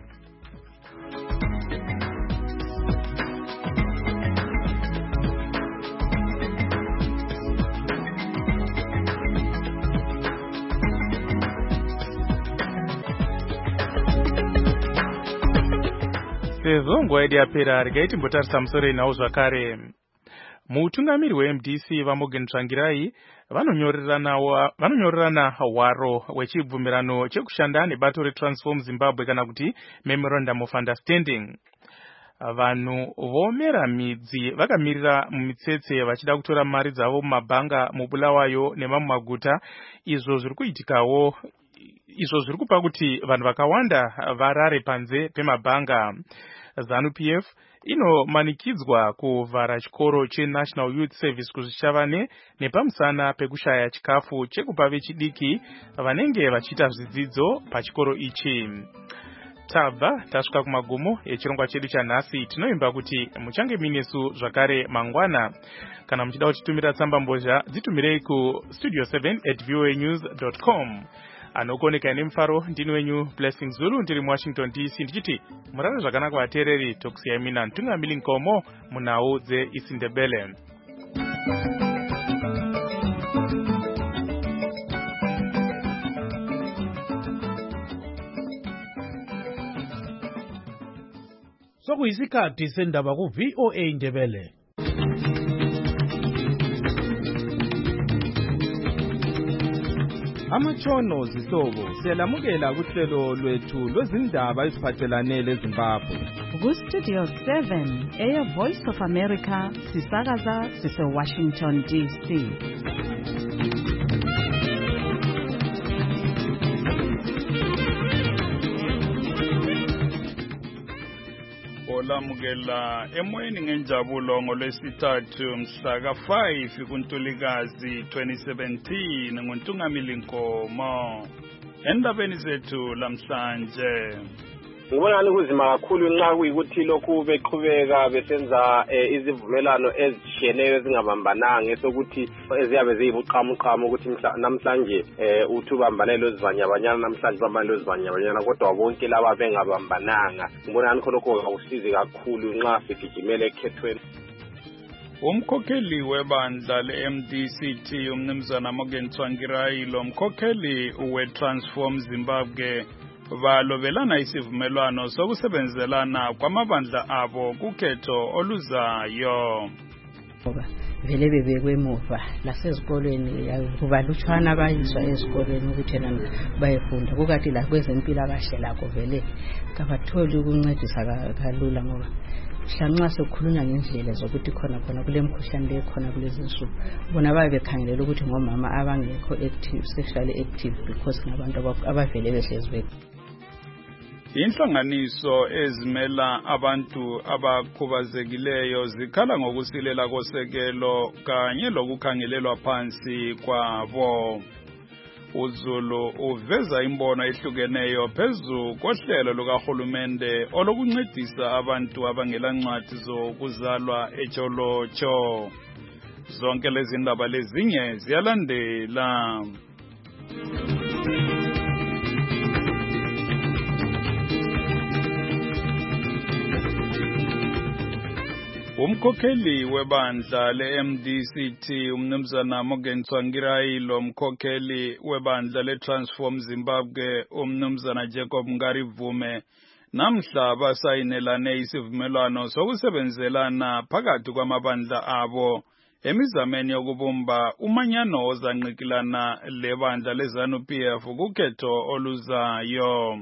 Sezvo nguva yedu yapera regai timbotarisa musoro nawo zvakare. Mutungamiri we M D C vaMorgan Tsvangirai vanonyorerana hwaro wechibvumirano chekushanda nebato reTransform Zimbabwe kana kuti Memorandum of Understanding. Vanhu vomera midzi vakamirira mumitsetse vachida kutora mari dzavo mumabhanga mubulawayo nemamumaguta. Izvo zviri kuitikawo izvo zviri kupa kuti vanhu vakawanda varare panze pemabhanga. ZANU P F inomanikidzwa kuvhara chikoro cheNational Youth Service kuzvichavane nepamusana pekushaya chikafu chekupa vechidiki vanenge vachiita zvidzidzo pachikoro ichi. Tabva tasvika kumagumo echirongwa chedu chanhasi. Tinoimba kuti muchange minesu zvakare mangwana. Kana muchida kutitumira tsamba mbozha dzitumirei ku studio seven at voanews dot com. anokoneka nemfaro ndini wenyu Blessing Zulu ndiri muWashington D C ndichiti murara zvakanaka vateereri tokusiyai mina ntungamiri nkomo munhau dzeIsindebele. Sokuyisikhathi sendaba ku V O A Ndebele. Amatshono zihlobo siyalamukela kuhlelo lwethu lwezindaba eziphathelane leZimbabwe. Ku Studio seven eya Voice of America sisakaza sise Washington D C. Olamukela emoyeni ngenjabulo ngolwesithathu mhla ka five kuNtulikazi twenty seventeen nguntungamili Nkomo. Endabeni zethu lamhlanje ngibona ukuzima kakhulu nxa kuyikuthi lokhu beqhubeka besenza izivumelano ezishiyeneyo ezingabambananga esokuthi eziyabe ziyibuqamuqamu ukuthi namhlanje uthi ubambanele lozivanyabanyana namhlanje bambanele lozivanyabanyana kodwa bonke laba bengabambananga. Ngibona nikho lokho akusizi kakhulu nxa sigijimele ekhethweni. Umkhokheli webandla le-M D C T umnumzana Morgan Tsvangirai lo mkhokheli we-Transform Zimbabwe balobelana isivumelwano sokusebenzelana kwamabandla abo kukhetho oluzayo. Vele bebekwe emuva lasezikolweni kubalutshwana bayiswa ezikolweni ukuthi nana bayefunda kukathi la kwezempilakahle lakho vele kabatholi ukuncedisa kalula ngoba mhlanxa sokukhulunywa ngendlela zokuthi khona khona kule mkhuhlane le khona kulezi nsuku bona babe bekhangelela ukuthi ngomama abangekho active sexually active because ngabantu abavele behlezi bek. Inhlanganiso ezimela abantu abakhubazekileyo zikhala ngokusilela kosekelo kanye lokukhangelelwa phansi kwabo. uZulu uveza imbono ehlukeneyo phezu kohlelo lukahulumende olokuncedisa abantu abangela ncwadi zokuzalwa ejolotsho. Zonke lezi ndaba lezinye ziyalandela. Umkhokheli webandla le-M D C T umnumzana Morgan Tsvangirai lo mkhokheli webandla le-Transform Zimbabwe umnumzana Jacob Ngarivume namhla basayinelane isivumelwano sokusebenzelana phakathi kwamabandla abo emizameni yokubumba umanyano ozanqikilana lebandla leZANU P F kukhetho oluzayo.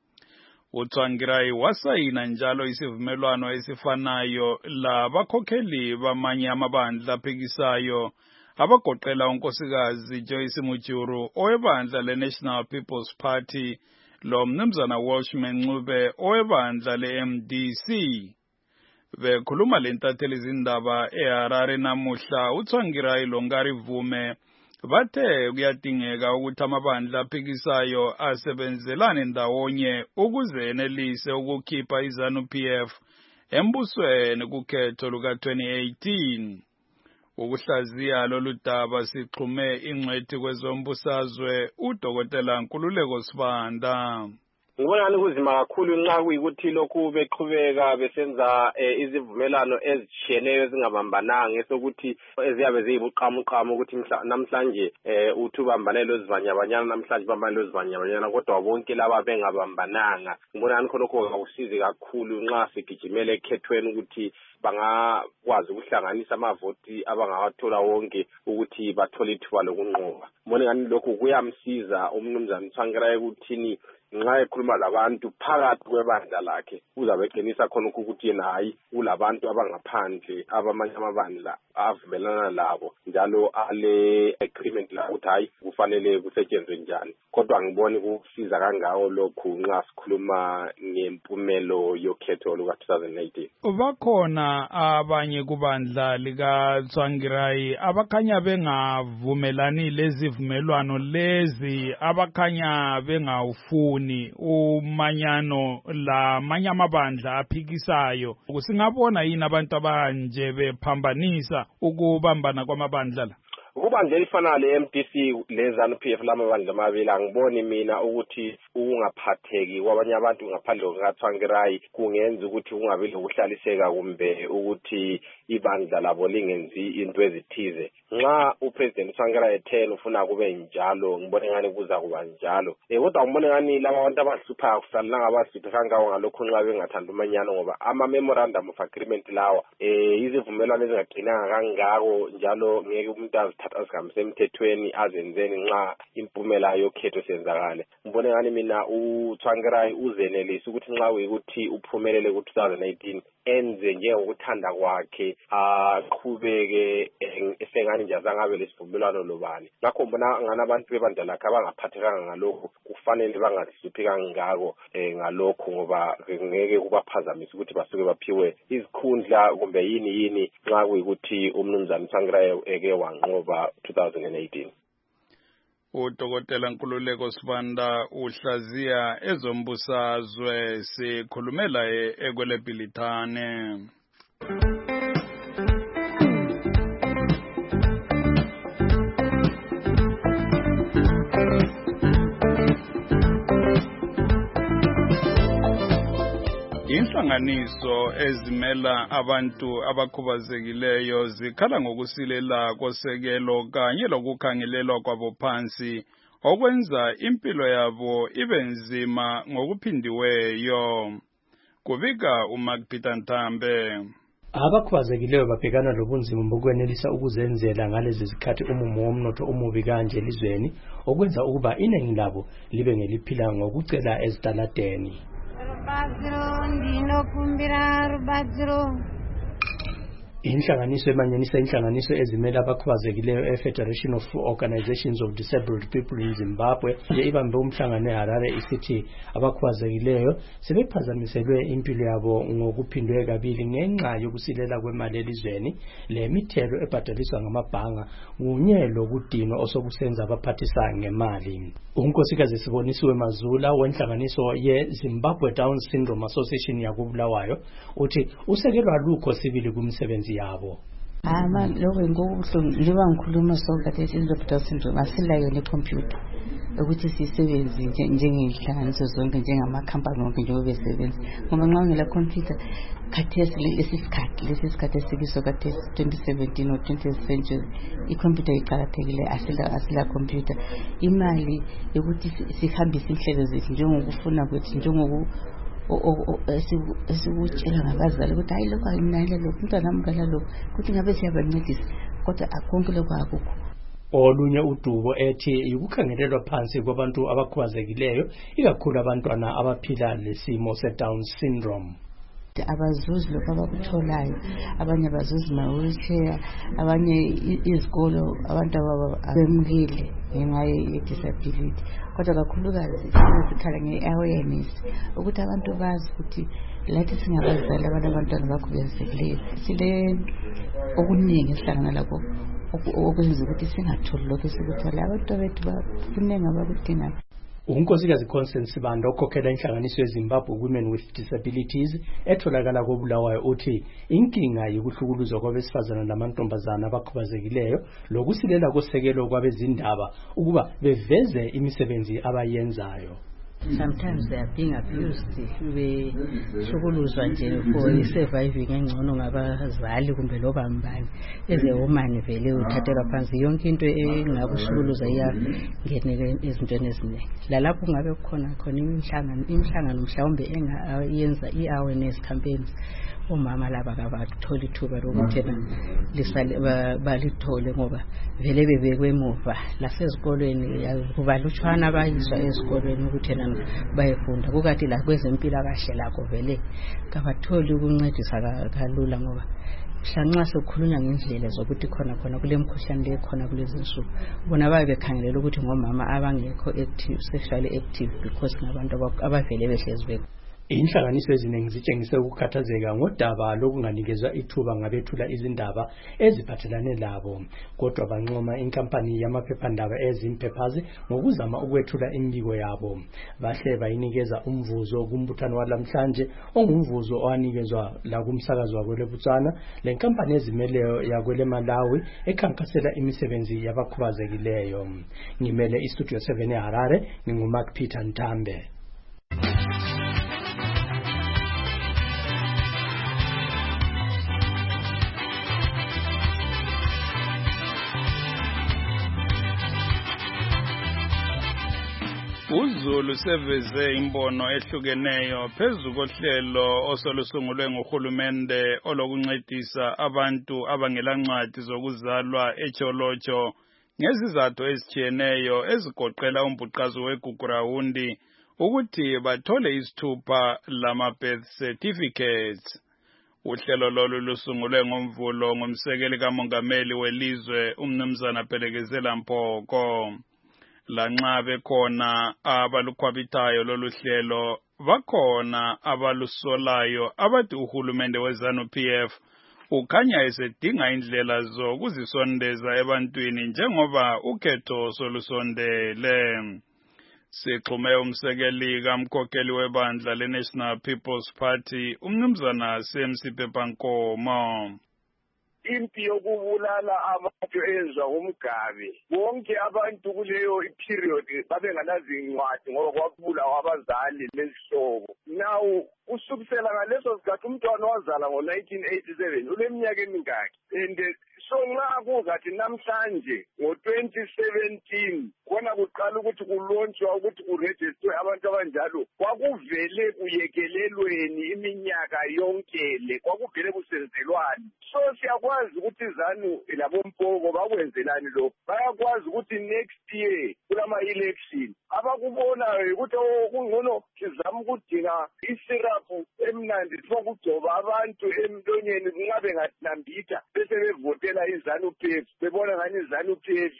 uTsvangirai wasayina njalo isivumelwano esifanayo labakhokheli bamanye amabandla aphikisayo abagoqela unkosikazi Joyce Mujuru owebandla le-National People's Party lo mnumzana Welshman Ncube owebandla le-M D C. Bekhuluma lentatheli izindaba eHarare namuhla uTsvangirai lo Ngarivume bathe kuyadingeka ukuthi amabandla aphikisayo asebenzelane ndawonye ukuze enelise ukukhipha iZANU P F embusweni kukhetho luka twenty eighteen. Ukuhlaziya lolu daba sixhume ingcwethi kwezombusazwe uDokotela Nkululeko Sibanda. Ngibona ukuzima kakhulu nxa kuyikuthi lokhu beqhubeka besenza izivumelano ezishiyeneyo ezingabambananga esokuthi eziyabe ziyibuqamuqamu ukuthi namhlanje uthi ubambanele lozivanyabanyana namhlanje bambanele lozivanyabanyana kodwa bonke laba bengabambananga. Ngibona nikho lokho akusizi kakhulu nxa sigijimele ekhethweni ukuthi bangakwazi ukuhlanganisa amavoti abangawathola wonke ukuthi bathole ithuba lokunqoba. Ngibona ngani lokho kuyamsiza umnumzana Tsvangirai ukuthini nxa ekhuluma labantu phakathi kwebandla lakhe uzabe eqinisa khona ukuthi yena hayi kulabantu abangaphandle abamanye amabandla avumelana labo njalo ale agreement la ukuthi hayi kufanele kusetshenzwe njani. Kodwa ngibona ukusiza kangawo lokhu nxa sikhuluma ngempumelo yokhetho luka twenty eighteen. Bakhona abanye kubandla lika Tsvangirai abakhanya bengavumelani lezivumelwano lezi abakhanya bengawufuni umanyano la manye amabandla aphikisayo. Singabona yini abantu abanje bephambanisa ukubambana kwamabandla la? kubandla elifana le-M D C le-ZANU P F lamabandla amabili angiboni mina ukuthi ukungaphatheki kwabanye abantu ngaphandle kukaTsvangirai kungenza ukuthi kungabi lokuhlaliseka kumbe ukuthi ibandla labo lingenzi into ezithize. Nxa uPresident Tsvangirai ethe ufuna kube njalo ngibone ngani kuza kuba njalo. Eh kodwa ngibone ngani laba abantu abahlupha kusalanga abahlupha kangawo ngalokho nxa bengathanda umanyano ngoba ama memorandum of agreement lawa eh izivumelwano ezingaqinanga kangako njalo ngeke umuntu azithatha asihambe emthethweni azenzeni nxa impumela yokhetho senzakale. Ngibone ngani mina uTsvangirai uzenelisa ukuthi nxa uyikuthi uphumelele ku two thousand eighteen enze njengokuthanda kwakhe aqhubeke esengani nje azangabe lesivumelwano lobani. Ngakho mbona ngana abantu bebandla lakhe abangaphathekanga ngalokho kufanele bangahluphi kangako ngalokho ngoba ngeke kubaphazamisa ukuthi basuke baphiwe izikhundla kumbe yini yini nxa kuyikuthi umnumzana Tsvangirai eke wanqoba two thousand eighteen. Udokotela Nkululeko Sibanda uhlaziya ezombusazwe sikhulumela ekwelebilithane. Inhlanganiso ezimela abantu abakhubazekileyo zikhala ngokusilela kosekelo kanye lokukhangelelwa kwabo phansi okwenza impilo yabo ibe nzima ngokuphindiweyo. Kubika uMark Peter Ntambe. Abakhubazekileyo babhekana lobunzima bokwenelisa ukuzenzela ngalezi zikhathi umumo womnotho umubi kanje elizweni okwenza ukuba iningi labo libe ngeliphila ngokucela ezitaladeni. Inhlanganiso emanyanisa inhlanganiso ezimela abakhubazekileyo e-Federation of Organizations of Disabled People in Zimbabwe ibambe umhlangano eHarare isithi abakhubazekileyo sebephazamiselwe impilo yabo ngokuphindwe kabili ngenxa yokusilela kwemali elizweni lemithelo ebhadaliswa ngamabhanga kunye lokudinwa osokusenza abaphathisa ngemali. Unkosikazi Sibonisiwe Mazula wenhlanganiso ye-Zimbabwe Down Syndrome Association yakubulawayo uthi usekelwa lukho sibili kumsebenzi yabo. Ama lokho ngokubuhlungu liba ngikhuluma sokathi Zimbabwe Down Syndrome asilayo ne-computer ukuthi sisebenze njengenhlanganiso zonke njengamakhampani wonke njengoba besebenza ngoba nxa ngela computer khathesi lesisikhathi lesisikhathi esibiso khathesi twenty seventeen or twentieth century i-computer iqakathekile asila asila computer imali yokuthi sihambise inhlelo zethu njengokufuna kwethu njengoku esikutshela ngabazali ukuthi hayi lokho ayinayile lokho umntwana amgala lokho ukuthi ngabe siyabancedisa kodwa akonke lokho akukho. Olunye udubo ethi ukukhangelelwa phansi kwabantu abakhubazekileyo ikakhulu abantwana abaphila lesimo se-Down syndrome. Abazuzi lokho abakutholayo abanye abazuzi ma-wheelchair abanye izikolo abantu abemukile ngenxa ye-disability kodwa kakhulukazi sikhala nge-awareness ukuthi abantu bazi ukuthi lathi singabazali abantu abantwana bakhubazekileyo sile okuningi esihlangana lakho okwenza ukuthi singatholi lokho esikuthola abantu bethu bakuningi abakudingayo. Unkosikazi Constance Sibanda okhokhela inhlanganiso yeZimbabwe Women with Disabilities etholakala koBulawayo uthi inkinga yokuhlukuluzwa kwabesifazana namantombazana abakhubazekileyo lokusilela kosekelo kwabezindaba ukuba beveze imisebenzi abayenzayo. Sometimes they are being abused behlukuluzwa nje for surviving engcono ngabazali kumbe loba mbani as a woman vele uthathelwa phansi yonke into engakuhlukuluza iyangenele ezintweni eziningi lalapho ngabe khona khona imihlangano imihlangano mhlawumbe engayenza i-awareness campaigns umama laba kabathola ithuba lokuthi lisale balithole ngoba vele bebekwe emuva lasezikolweni kubalutshwana abayiswa ezikolweni ukuthi bayefunda kukathi la kwezempilakahle lakho vele kabatholi ukuncedisa kalula ngoba mhlanxa sokhulunywa ngendlela zokuthi khona khona kule mkhuhlane le khona kulezi nsuku bona babe bekhangelela ukuthi ngomama abangekho active sexually active because ngabantu abavele behlezi bekho. inhlanganiso eziningi zitshengise ukukhathazeka ngodaba lokunganikezwa ithuba ngabethula izindaba eziphathelane labo, kodwa bancoma inkampani yamaphephandaba ezimpephazi ngokuzama ukwethula imibiko yabo. Bahle bayinikeza umvuzo kumbuthano walamhlanje ongumvuzo owanikezwa la kumsakazo wakwele Botswana, le nkampani ezimeleyo yakwele Malawi ekhankasela imisebenzi yabakhubazekileyo. Ngimele iStudio seven eHarare, nginguMark Peter Ntambe. uZulu seveze imbono ehlukeneyo phezu kohlelo osolusungulwe nguhulumende olokuncedisa abantu abangelancwadi zokuzalwa eCholocho ngezizathu ezitshiyeneyo ezigoqela umbhuqazo weGugurawundi ukuthi bathole isithupha lama-birth certificates. Uhlelo lolu lusungulwe ngomvulo ngumsekeli kamongameli welizwe uMnumzana Phelekezela Mphoko. Lanxa bekhona abalukhwabithayo lolu hlelo, bakhona abalusolayo abathi uhulumende weZANU-P F ukhanya esedinga indlela zokuzisondeza ebantwini njengoba ukhetho solusondele. Sixhume umsekeli kamkhokheli webandla leNational People's Party uMnumzana Semsiphepha Nkomo. Impi yokubulala abantu ezwa umgabe bonke abantu kuleyo period babenganazincwadi ngoba kwakubulawa abazali lezihlobo. Now usukisela ngaleso sikhathi umntwana wazala ngo nineteen eighty-seven uleminyaka emingaki, and so nxa kuzathi namhlanje ngo twenty seventeen kona kuqala ukuthi kulonjwa ukuthi kuregistrwe abantu abanjalo, kwakuvele kuyekelelweni iminyaka yonke le, kwakuvele kusenzelwani. So siyakwazi ukuthi ZANU labomphoko bakwenzelani lo, bayakwazi ukuthi next year kulama election abakubonayo ukuthi kungcono sizama ukudinga isirapu emnandi sokugcoba abantu emlonyeni kungabe ngatinambitha bese bevotela iZANU-P F bebona ngani iZANU-P F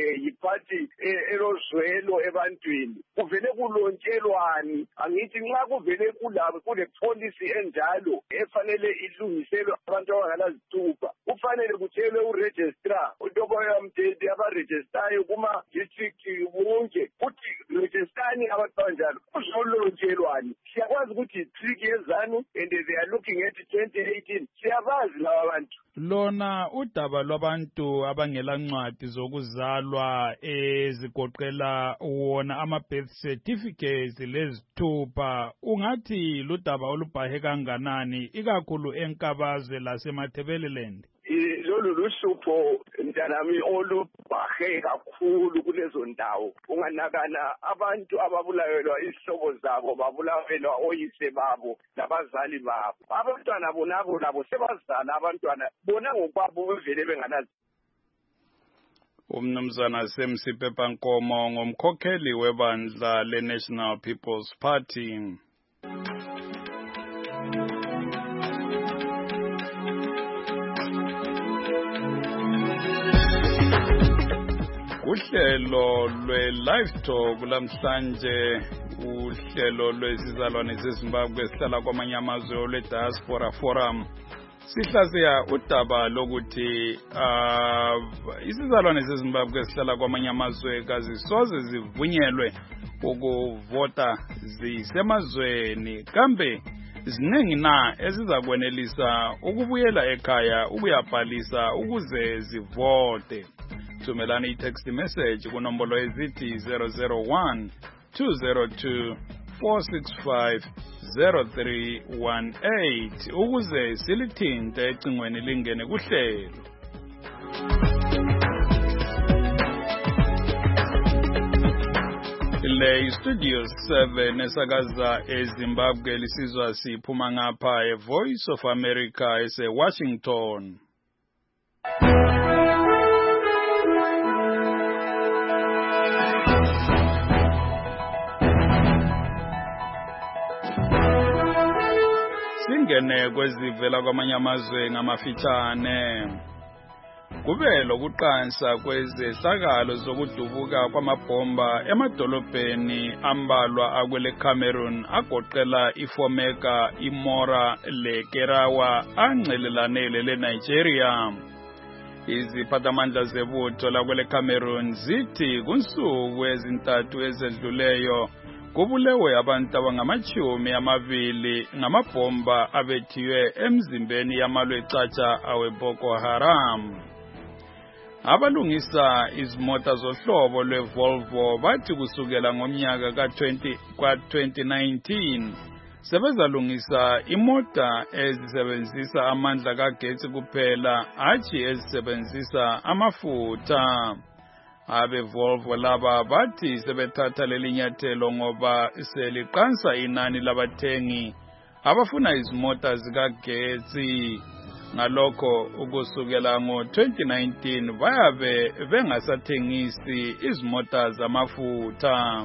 yiparty elozwelo ebantwini. Kuvele kulontshelwani, angithi nxa kuvele kulabo kule policy enjalo efanele ilungiselwe abantu abangalazithupha, kufanele kutshelwe uregistrar uNtokoya Mtete abaregistrayo kuma district bonke ukuthi registrani abantu abanjalo kuzolontshelwani. Siyakwazi ukuthi trick yeZANU and they are looking at twenty eighteen, siyabazi laba bantu. Lona udaba lwabantu abangela ncwadi zokuzalwa ezigoqela wona ama-birth certificates lezithupha, ungathi ludaba olubhahe kanganani ikakhulu enkabazwe lasemathebeleland? Lolu luhlupho mntanami olubhahe kakhulu kulezo ndawo. Unganakana abantu ababulalelwa izihlobo zabo, babulawelwa oyise babo nabazali babo. Abantwana bonabo labo sebazala abantwana bona ngokwabo bevele benganazi. uMnumzana Semsiphepha Nkomo ngumkhokheli webandla leNational People's Party. Uhlelo lwe-Live Talk lamhlanje, uhlelo lwezizalwane zeZimbabwe esihlala kwamanye amazwe olwe-Diaspora Forum, sihlaziya udaba lokuthi uh, izizalwane zeZimbabwe esihlala kwamanye amazwe kazisoze zivunyelwe ukuvota zisemazweni, kambe ziningi na ezizakwenelisa ukubuyela ekhaya ukuyabhalisa ukuze zivote. Thumelani i-text message kunombolo ezithi zero zero one two zero two four six five zero three one eight ukuze silithinte ecingweni lingene kuhlelo. Le Studio seven esakaza eZimbabwe lisizwa siphuma ngapha eVoice of America eseWashington. Singene kwezivela kwamanye amazwe ngamafitshane. kube lokuqansa kwezehlakalo zokudubuka kwamabhomba emadolobheni ambalwa akwele Cameroon agoqela iFomeka, iMora leKerawa angcelelanele leNigeria. Iziphathamandla zebutho lakwele Cameroon zithi kunsuku ezintathu ezedluleyo kubulewe abantu abangamachumi amabili ngamabhomba abethiwe emzimbeni yamalwe ecatsha awe Boko Haram. Abalungisa izimota zohlobo lweVolvo bathi kusukela ngomnyaka ka twenty nineteen sebezalungisa imota ezisebenzisa amandla kagetsi kuphela hatshi ezisebenzisa amafutha. AbeVolvo laba bathi sebethatha lelinyathelo ngoba seliqansa inani labathengi abafuna izimota zikagetsi. Ngalokho ukusukela ngo twenty nineteen bayabe bengasathengisi izimota zamafutha.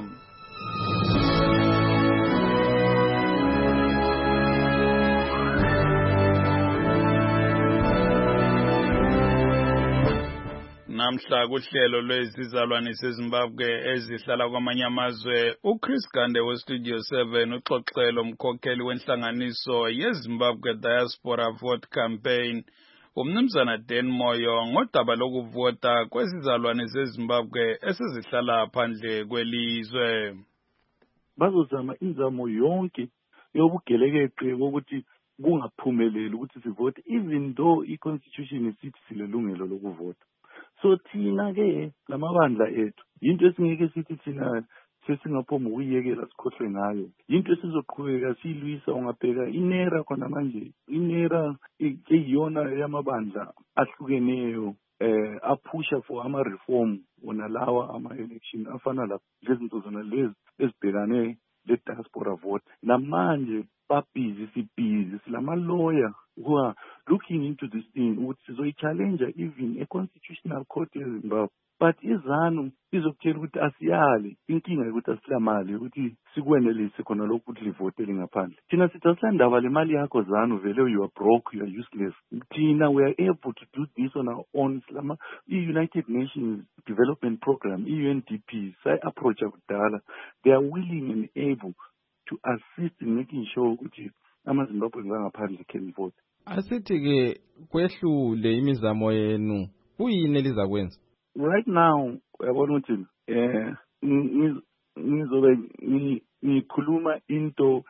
Namhla kuhlelo lwezizalwane zeZimbabwe ezihlala kwamanye amazwe, uChris Gande weStudio seven uxoxelo umkhokheli wenhlanganiso yeZimbabwe Diaspora Vote Campaign, umnumzana Dan Moyo, ngodaba lokuvota kwezizalwane zeZimbabwe esezihlala phandle kwelizwe. Bazozama inzamo yonke yobugelekeqe ukuthi kungaphumeleli ukuthi sivote, even though i-constitution isithi silelungelo lokuvota. So thina ke lamabandla ethu into esingeke sithi thina sesingaphomba ukuyekela sikhohlwe ngayo, into esizoqhubeka siyilwisa. Ungabheka inera khona manje, inera eyiyona yamabandla ahlukeneyo eh aphusha for ama reform wona lawa ama election afana la lezinto zona lezi ezibhekane le diaspora vote. Namanje babhizi sibhizi silama lawyer who are looking into this thing ukuthi sizoyi-challenge even a constitutional court yeZimbabwe. But izanu izokutshela ukuthi asiyali, inkinga yokuthi asilamali ukuthi sikwenelise khona lokhu ukuthi livotele ngaphandle. Thina sithi asilandaba le mali yakho zanu, vele you are broke, you are useless. Thina we are able to do this on our own. Silama i-United Nations Development Program, I U N D P, say-approach kudala. They are willing and able to assist in making sure ukuthi amaZimbabwe ngaphandle can vote. Asithi ke kwehlule imizamo yenu, kuyini elizakwenza? Right now uyabona ukuthi eh ngizobe ngikhuluma into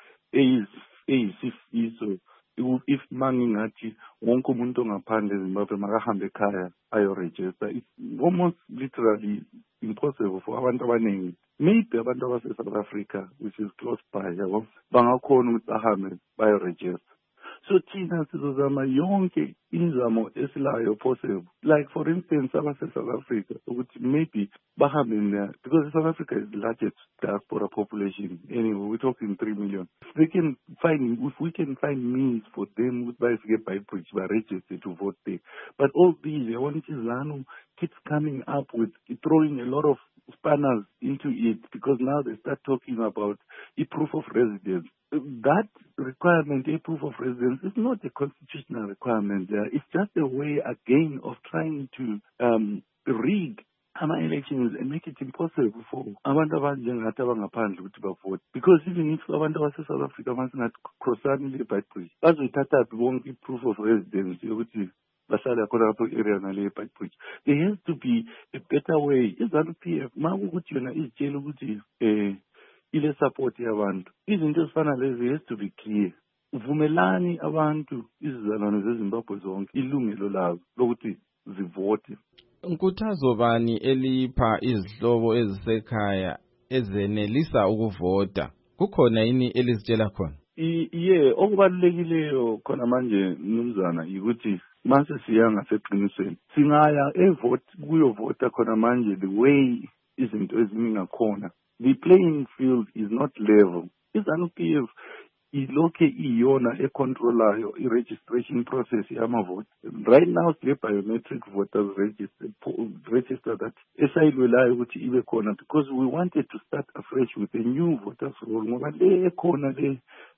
eyisifiso if mangingathi wonke umuntu ongaphandle eZimbabwe makahambe ekhaya ayo-register. It's almost literally impossible for abantu abaningi. Maybe abantu abase South Africa, which is close by, yabo bangakhona ukuthi bahambe bayo-register. So thina sizozama yonke inzamo esilayo possible. Like for instance, abase South Africa, ukuthi maybe bahambe there, because South Africa is the largest diaspora population. Anyway, we're talking three million. If they can find, if we can find means for them by Beitbridge, by register to vote there. But all these, I want to keeps coming up with throwing a lot of spanners into it, because now they start talking about a proof of residence. That requirement, a proof of residence, is not a constitutional requirement. Uh, it's just a way, again, of trying to um, rig our elections and make it impossible for abantu abanjengathi abangaphandle ukuthi bavote. Because even if abantu base South Africa basingathi crossani le Beitbridge, bazoyithatha bonke i-proof of residence yokuthi bahlala khona lapho area nale Beitbridge. There has to be a better way. Izanu P F makukuthi yona izitshela ukuthi eh ile support yabantu, izinto ezifana lezi has to be clear. Uvumelani abantu izizalwane zeZimbabwe zonke ilungelo labo lokuthi zivote. Nkuthazo bani elipha izihlobo ezisekhaya ezenelisa ukuvota? Kukhona yini elizitshela khona? Iye, okubalulekileyo khona manje mnumzana ukuthi mase siya ngaseqinisweni singaya evote kuyovota khona manje the way izinto eziningakhona. The playing field is not level. Izanu P F ilokhe iyona econtrolayo i-registration process yamavote. Right now the biometric voters register register that esayilwelayo ukuthi ibe khona, because we wanted to start afresh with a new voters roll ngoba le ekhona le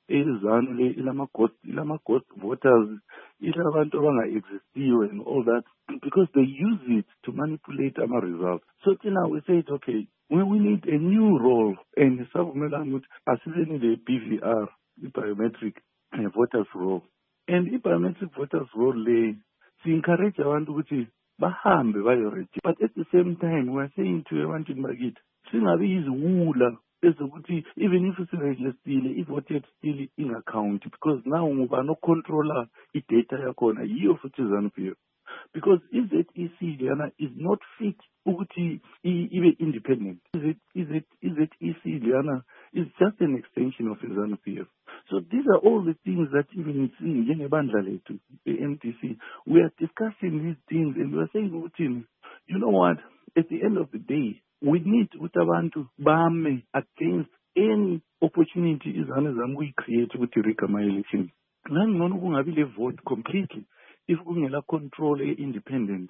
ezanu le ilama ghost ilama ghost voters ilabantu abanga-existiyo and all that because they use it to manipulate ama results. So thina we said okay, when we need a new role and savumelana ukuthi asibeni le B V R, i-biometric uh, voters role, and i-biometric voters role le si-encourage abantu ukuthi bahambe bayo-register, but at the same time we are saying to ebantwini bakithi singabi iziwula ezokuthi even if sirejistile i-voted still ingaccount because now ngubani ocontroller i-data yakhona yiyo futhi ZANU-P F, because i-Z E C leyana is not fit ukuthi ibe independent. I-Z E C leyana is just an extension of ZANU-P F. So these are all the things that even njengebandla lethu e-M D C we are discussing these things and we are saying ukuthi you know what, at the end of the day we need ukuthi abantu bame against any opportunity izana zami kuyi-create ukuthi rigama election. Ngangcono kungabi le vote completely if kungela control e-independent.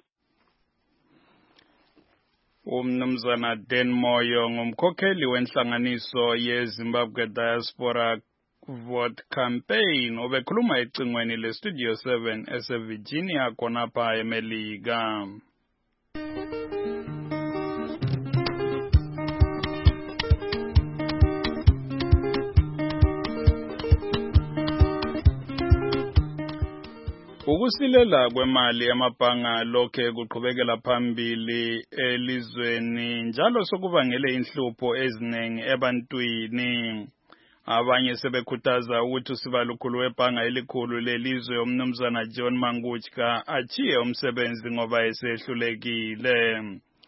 Umnumzana Dan Moyo ngumkhokheli wenhlanganiso ye-Zimbabwe Diaspora Vote Campaign obekhuluma ecingweni le-Studio seven ese-Virginia khonapha eMelika. Ukusilela kwemali yamabhanga lokhe kuqhubekela phambili elizweni njalo sokubangele inhlupho eziningi ebantwini. Abanye sebekhuthaza ukuthi usibalukhulu webhanga elikhulu lelizwe umnumzana John Manguchka achiye umsebenzi ngoba esehlulekile.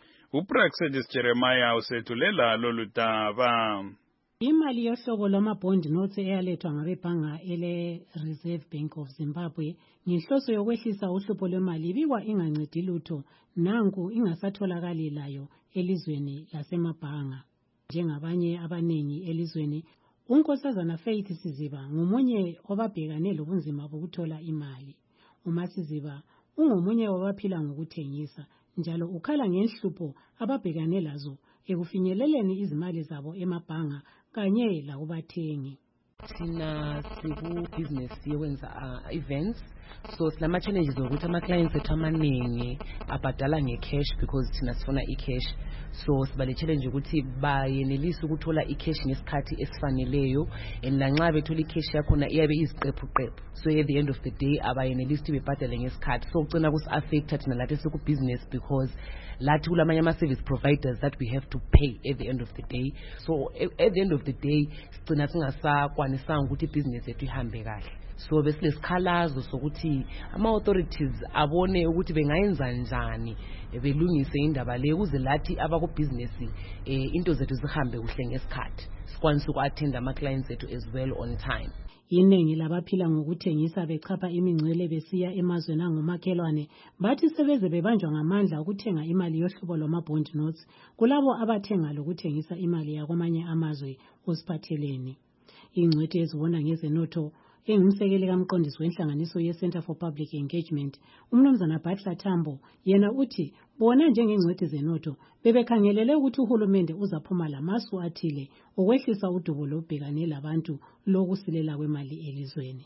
uPraxedis Jeremiah usethulela lolu daba. Imali yohlobo lwama-bond notes eyalethwa ngabebhanga ele-Reserve Bank of Zimbabwe ngenhloso yokwehlisa uhlupho lwemali ibikwa ingancedi lutho nanku ingasatholakali layo elizweni lasemabhanga. Njengabanye abaningi elizweni, uNkosazana Faith Siziba ngomunye obabhekane lobunzima bokuthola imali. uMasiziba ungomunye wabaphila ngokuthengisa njalo ukhala ngenhlupho ababhekane lazo ekufinyeleleni izimali zabo emabhanga kanye lakubathengi. Thina siku-business yokwenza uh, events, so sinama-challenges ukuthi ama-clients ethu amaningi abhadala nge-cash because thina sifuna i-cash. So siba le-challenge ukuthi bayenelise ukuthola i-cash ngesikhathi esifaneleyo and lanxa bethola i-cash yakhona iyabe iziqephu-qephu. So at the end of the day abayenelise ukuthi bebhadale ngesikhathi. So kugcina kusi-affecta thina lathi siku-business because lathi kulamanye ama-service providers that we have to pay at the end of the day. So at the end of the day sigcina singasakwanisanga ukuthi i-business yethu ihambe kahle. So besilesikhalazo sokuthi ama-authorities abone ukuthi bengayenza njani belungise indaba le ukuze lathi abakubhizinesi eh, into zethu zihambe kuhle ngesikhathi sikwanise uku-attend ama-clients ethu as well on time. Iningi labaphila ngokuthengisa bechapha imingcwele besiya emazweni angomakhelwane bathi sebeze bebanjwa ngamandla ukuthenga imali yohlobo lwama-bond notes kulabo abathenga lokuthengisa imali yakwamanye amazwe osiphatheleni. Ingcwethi ezibona ngezenotho engumsekeli kamqondisi wenhlanganiso ye-Center for Public Engagement, umnumzana Butler Tambo, yena uthi bona njengengcwethi zenotho bebekhangelele ukuthi uhulumende uzaphuma lamasu athile okwehlisa udubo lobhekane labantu lokusilela kwemali elizweni.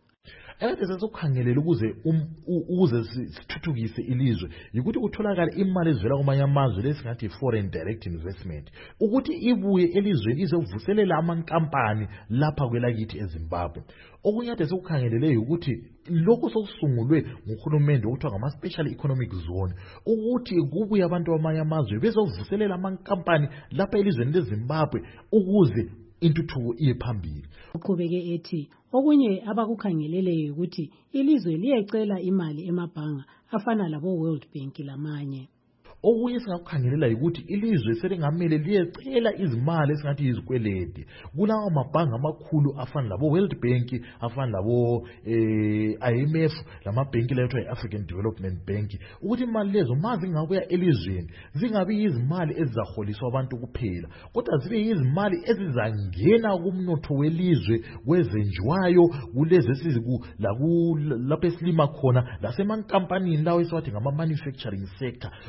Ekade sesokukhangelela ukuze ukuze sithuthukise ilizwe yikuthi kutholakala imali ezivela kwamanye amazwe lesingathi foreign direct investment ukuthi ibuye elizweni izovuselela amankampani lapha kwelakithi eZimbabwe. Okunye ade sokukhangelele ukuthi lokho sokusungulwe nguhulumende okuthiwa ngama-special economic zone ukuthi kubuye abantu bamanye amazwe bezovuselela amankampani lapha elizweni leZimbabwe ukuze intuthuko iye phambili. Uqhubeke ethi okunye abakukhangeleleyo ukuthi ilizwe liyecela imali emabhanga afana labo World Bank lamanye. Okunye singakukhangelela ukuthi ilizwe selingamele liyecela izimali esingathi izikweledi kulawo mabhanga amakhulu afana labo World Bank, afana labo eh, I M F, lamabhenki layo i-African Development Bank ukuthi imali lezo mazi ngabuya elizweni zingabi izimali ezizaholiswa abantu kuphela kodwa zibe izimali ezizangena kumnotho welizwe kwezenjwayo kulezi siziku lapho esilima khona lasemankampanini lawo esiwathi ngama-manufacturing sector. Lokhu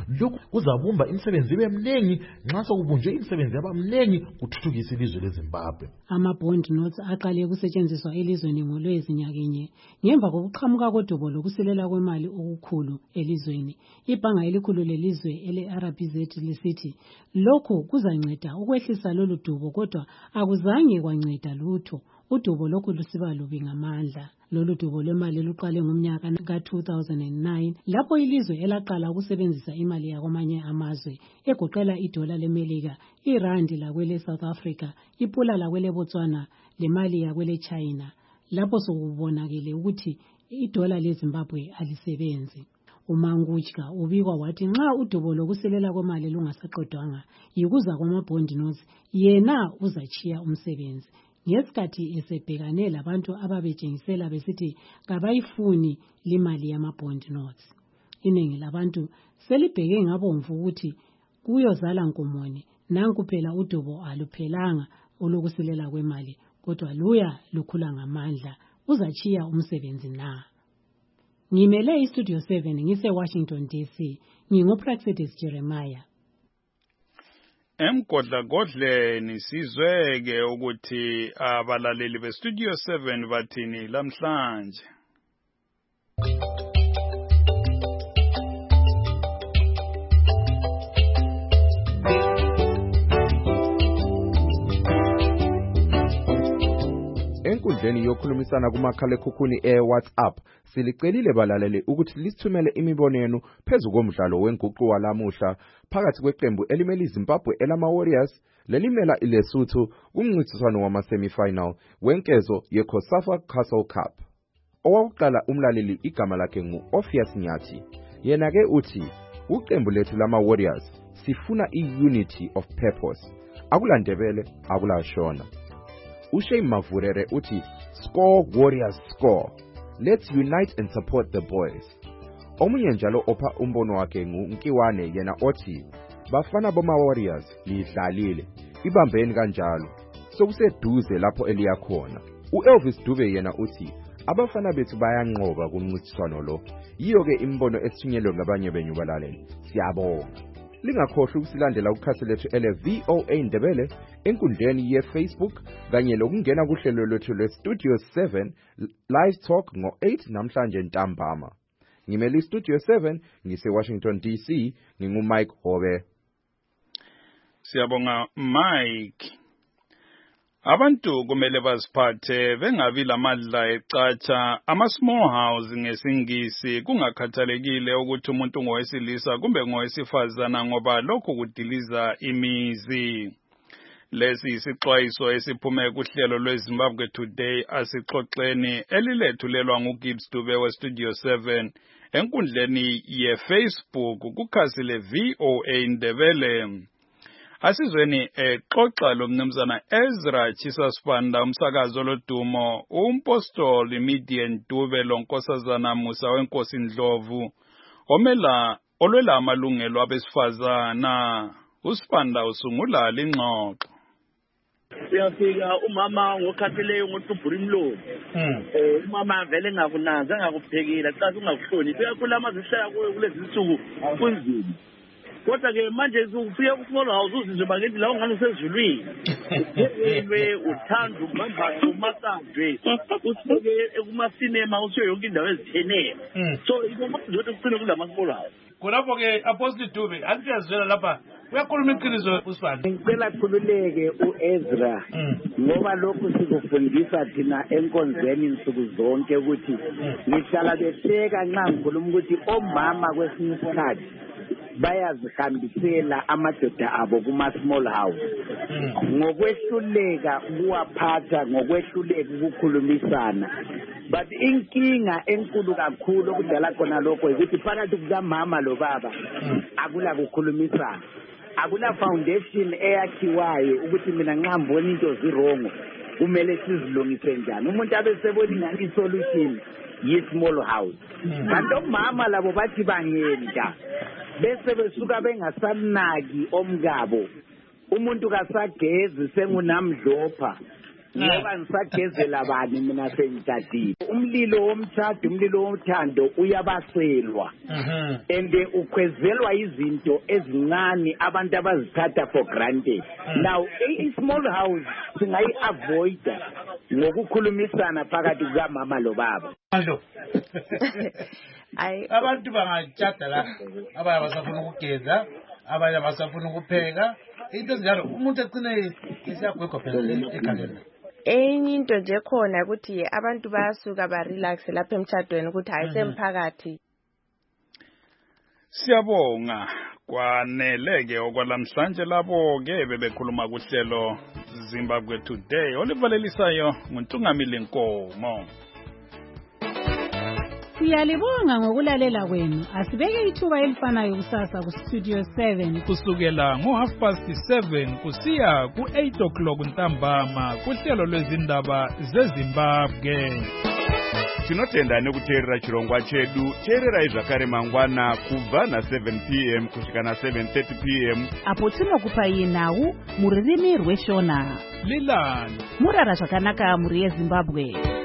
kuzabumba imisebenzi ibe mningi nxa sokubunjwe imisebenzi yaba mningi kuthuthukisa ilizwe leZimbabwe. Ama-bond notes aqale ukusetshenziswa elizweni ngolwezinyakenye ngemva kokuqhamuka kodubo lokusilela kwemali okukhulu elizweni. Ibhanga elikhulu lelizwe ele-R B Z lisithi lokhu kuzanceda ukwehlisa lolu dubo kodwa akuzange kwanceda lutho. Udubo lokhu lusiba lubi ngamandla. Lolu dubo lwemali luqale ngomnyaka ka two thousand nine lapho ilizwe elaqala ukusebenzisa imali yakwamanye amazwe egoqela idola leMelika, irandi lakwele South Africa, ipula lakwele Botswana lemali yakwele China. Lapho sokubonakele ukuthi idola leZimbabwe alisebenzi. uMangutshka ubikwa wathi nxa udubo lokuselela kwemali lungasaqedwanga yikuza kwama-bond notes yena uzachiya umsebenzi. Ngesikhathi esebhekane labantu ababetshengisela besithi kabayifuni limali yama-bond notes. Iningi labantu selibheke ngabomvu ukuthi kuyozala nkomoni nanku phela udubo aluphelanga olokusilela kwemali kodwa luya lukhula ngamandla uzachiya umsebenzi na. Ngimele iStudio seven ngise Washington D C nginguPraxedis Jeremiah. Emgodlagodleni sizweke ukuthi abalaleli beStudio seven bathini lamhlanje. Enkundleni yokhulumisana kumakhalekhukhwini e-WhatsApp silicelile balaleli ukuthi lisithumele imibono yenu phezu komdlalo wenguqu walamuhla phakathi kweqembu elimele iZimbabwe elama-Warriors lelimela iLesotho kumncintiswano wama-semifinal wenkezo ye-COSAFA Castle Cup. Owakuqala umlaleli igama lakhe ngu-Ophias Nyathi. Yena-ke uthi uqembu lethu lama-Warriors sifuna i-unity of purpose. Akulandebele akulashona. Ushay Mavurere uthi score Warriors score. Let's unite and support the boys. Omunye njalo opha umbono wakhe nguNkiwane yena othi bafana boma Warriors lidlalile ibambeni kanjalo sokuseduze lapho eliya khona. uElvis Dube yena uthi abafana bethu bayanqoba kuncintiswano lo. Yiyo ke imbono esithunyelwe ngabanye benyu balaleli. Siyabonga. Lingakhohlwa ukusilandela ukhasi lethu ele V O A Ndebele enkundleni ye-Facebook kanye lokungena kuhlelo lwethu lwe-Studio seven Live Talk ngo eight namhlanje ntambama. Ngimele iStudio seven ngise Washington D C nginguMike Hobe. Siyabonga Mike. Abantu kumele baziphathe bengabi lamadla ecatsha ama-small house ngesingisi kungakhathalekile ukuthi umuntu ngowesilisa kumbe ngowesifazana ngoba lokhu kudiliza imizi. Lesi isixwayiso esiphume kuhlelo lweZimbabwe Today asixoxeni elilethulelwa nguGibbs Dube weStudio seven enkundleni ye-Facebook kukhasi le-V O A Ndebele. Asizweni exoxa lo mnumzana Ezra Chisasipanda umsakazo lodumo umpostoli Midian Dube lonkosazana Musa wenkosi Ndlovu omela olwela amalungelo abesifazana. Usipanda usungula lingxoxo. Uyafika umama ngokhatheleyo ngohlubhura imlomo. Eh umama vele ngakunanza ngakuphekela xa ungakuhloni uyakhula amazishaya kuwe kulezi insuku kunzima. Kodwa ke manje ufika ku-small house uzizwe bakithi la ungani usezulwini. Uphekwe uthanda ubambathe umasajwe. Usifike kuma-cinema usiyo yonke indawo ezithenela. So ikomba nje kucina kulama-small house. Khonapho ke Apostle Dube asiyazwela lapha uyakhuluma iqiniso usifana. Ngicela khululeke uEzra ngoba lokhu sikufundisa thina enkonzweni insuku zonke ukuthi ngihlala behleka nxa ngikhuluma ukuthi omama kwesinye isikhathi bayazihambisela amadoda abo kuma-small house ngokwehluleka kuwaphatha ngokwehluleka ukukhulumisana. But inkinga enkulu kakhulu okudala khona lokho ukuthi phakathi kukamama lobaba akula kukhulumisana, akula foundation eyakhiwayo ukuthi mina nxa mbona into zirongo kumele sizilungise njani. Umuntu abe sebona ingani isolution yi-small house. Kanti omama labo bathi bangenda bese besuka bengasanaki omkabo. Umuntu kasagezi sengunamdlopha ngoba ngisagezela bani mina sengitadile umlilo womtshado umlilo wothando uyabaselwa and ukhwezelwa izinto ezincane abantu abazithatha for granted now a small house singayi avoid ngokukhulumisana phakathi kukamama lobaba abantu bangatshada la abanye basafuna ukugeza abanye basafuna ukupheka into ezinjalo umuntu egcine isiyagwegwa phela ekhaya enye into nje khona ukuthi abantu bayasuka ba relax lapha emtshadweni ukuthi ayisemphakathi. Siyabonga kwaneleke okwalamhlanje labo ke bebekhuluma kuhlelo Zimbabwe Today olivalelisayo nguNtungamili Nkomo. Siyalibonga ngokulalela kwenu. Asibeke ithuba elifanayo kusasa ku Studio seven kusukela ngo half past seven kusiya ku eight o'clock ntambama kuhlelo lwezindaba zeZimbabwe. Tinotenda nekuteerera chirongwa chedu teererai zvakare mangwana kubva na seven p m kusvika na seven thirty p m apo tinokupai nhau muririmi rweshona Lilani murara zvakanaka muri yeZimbabwe.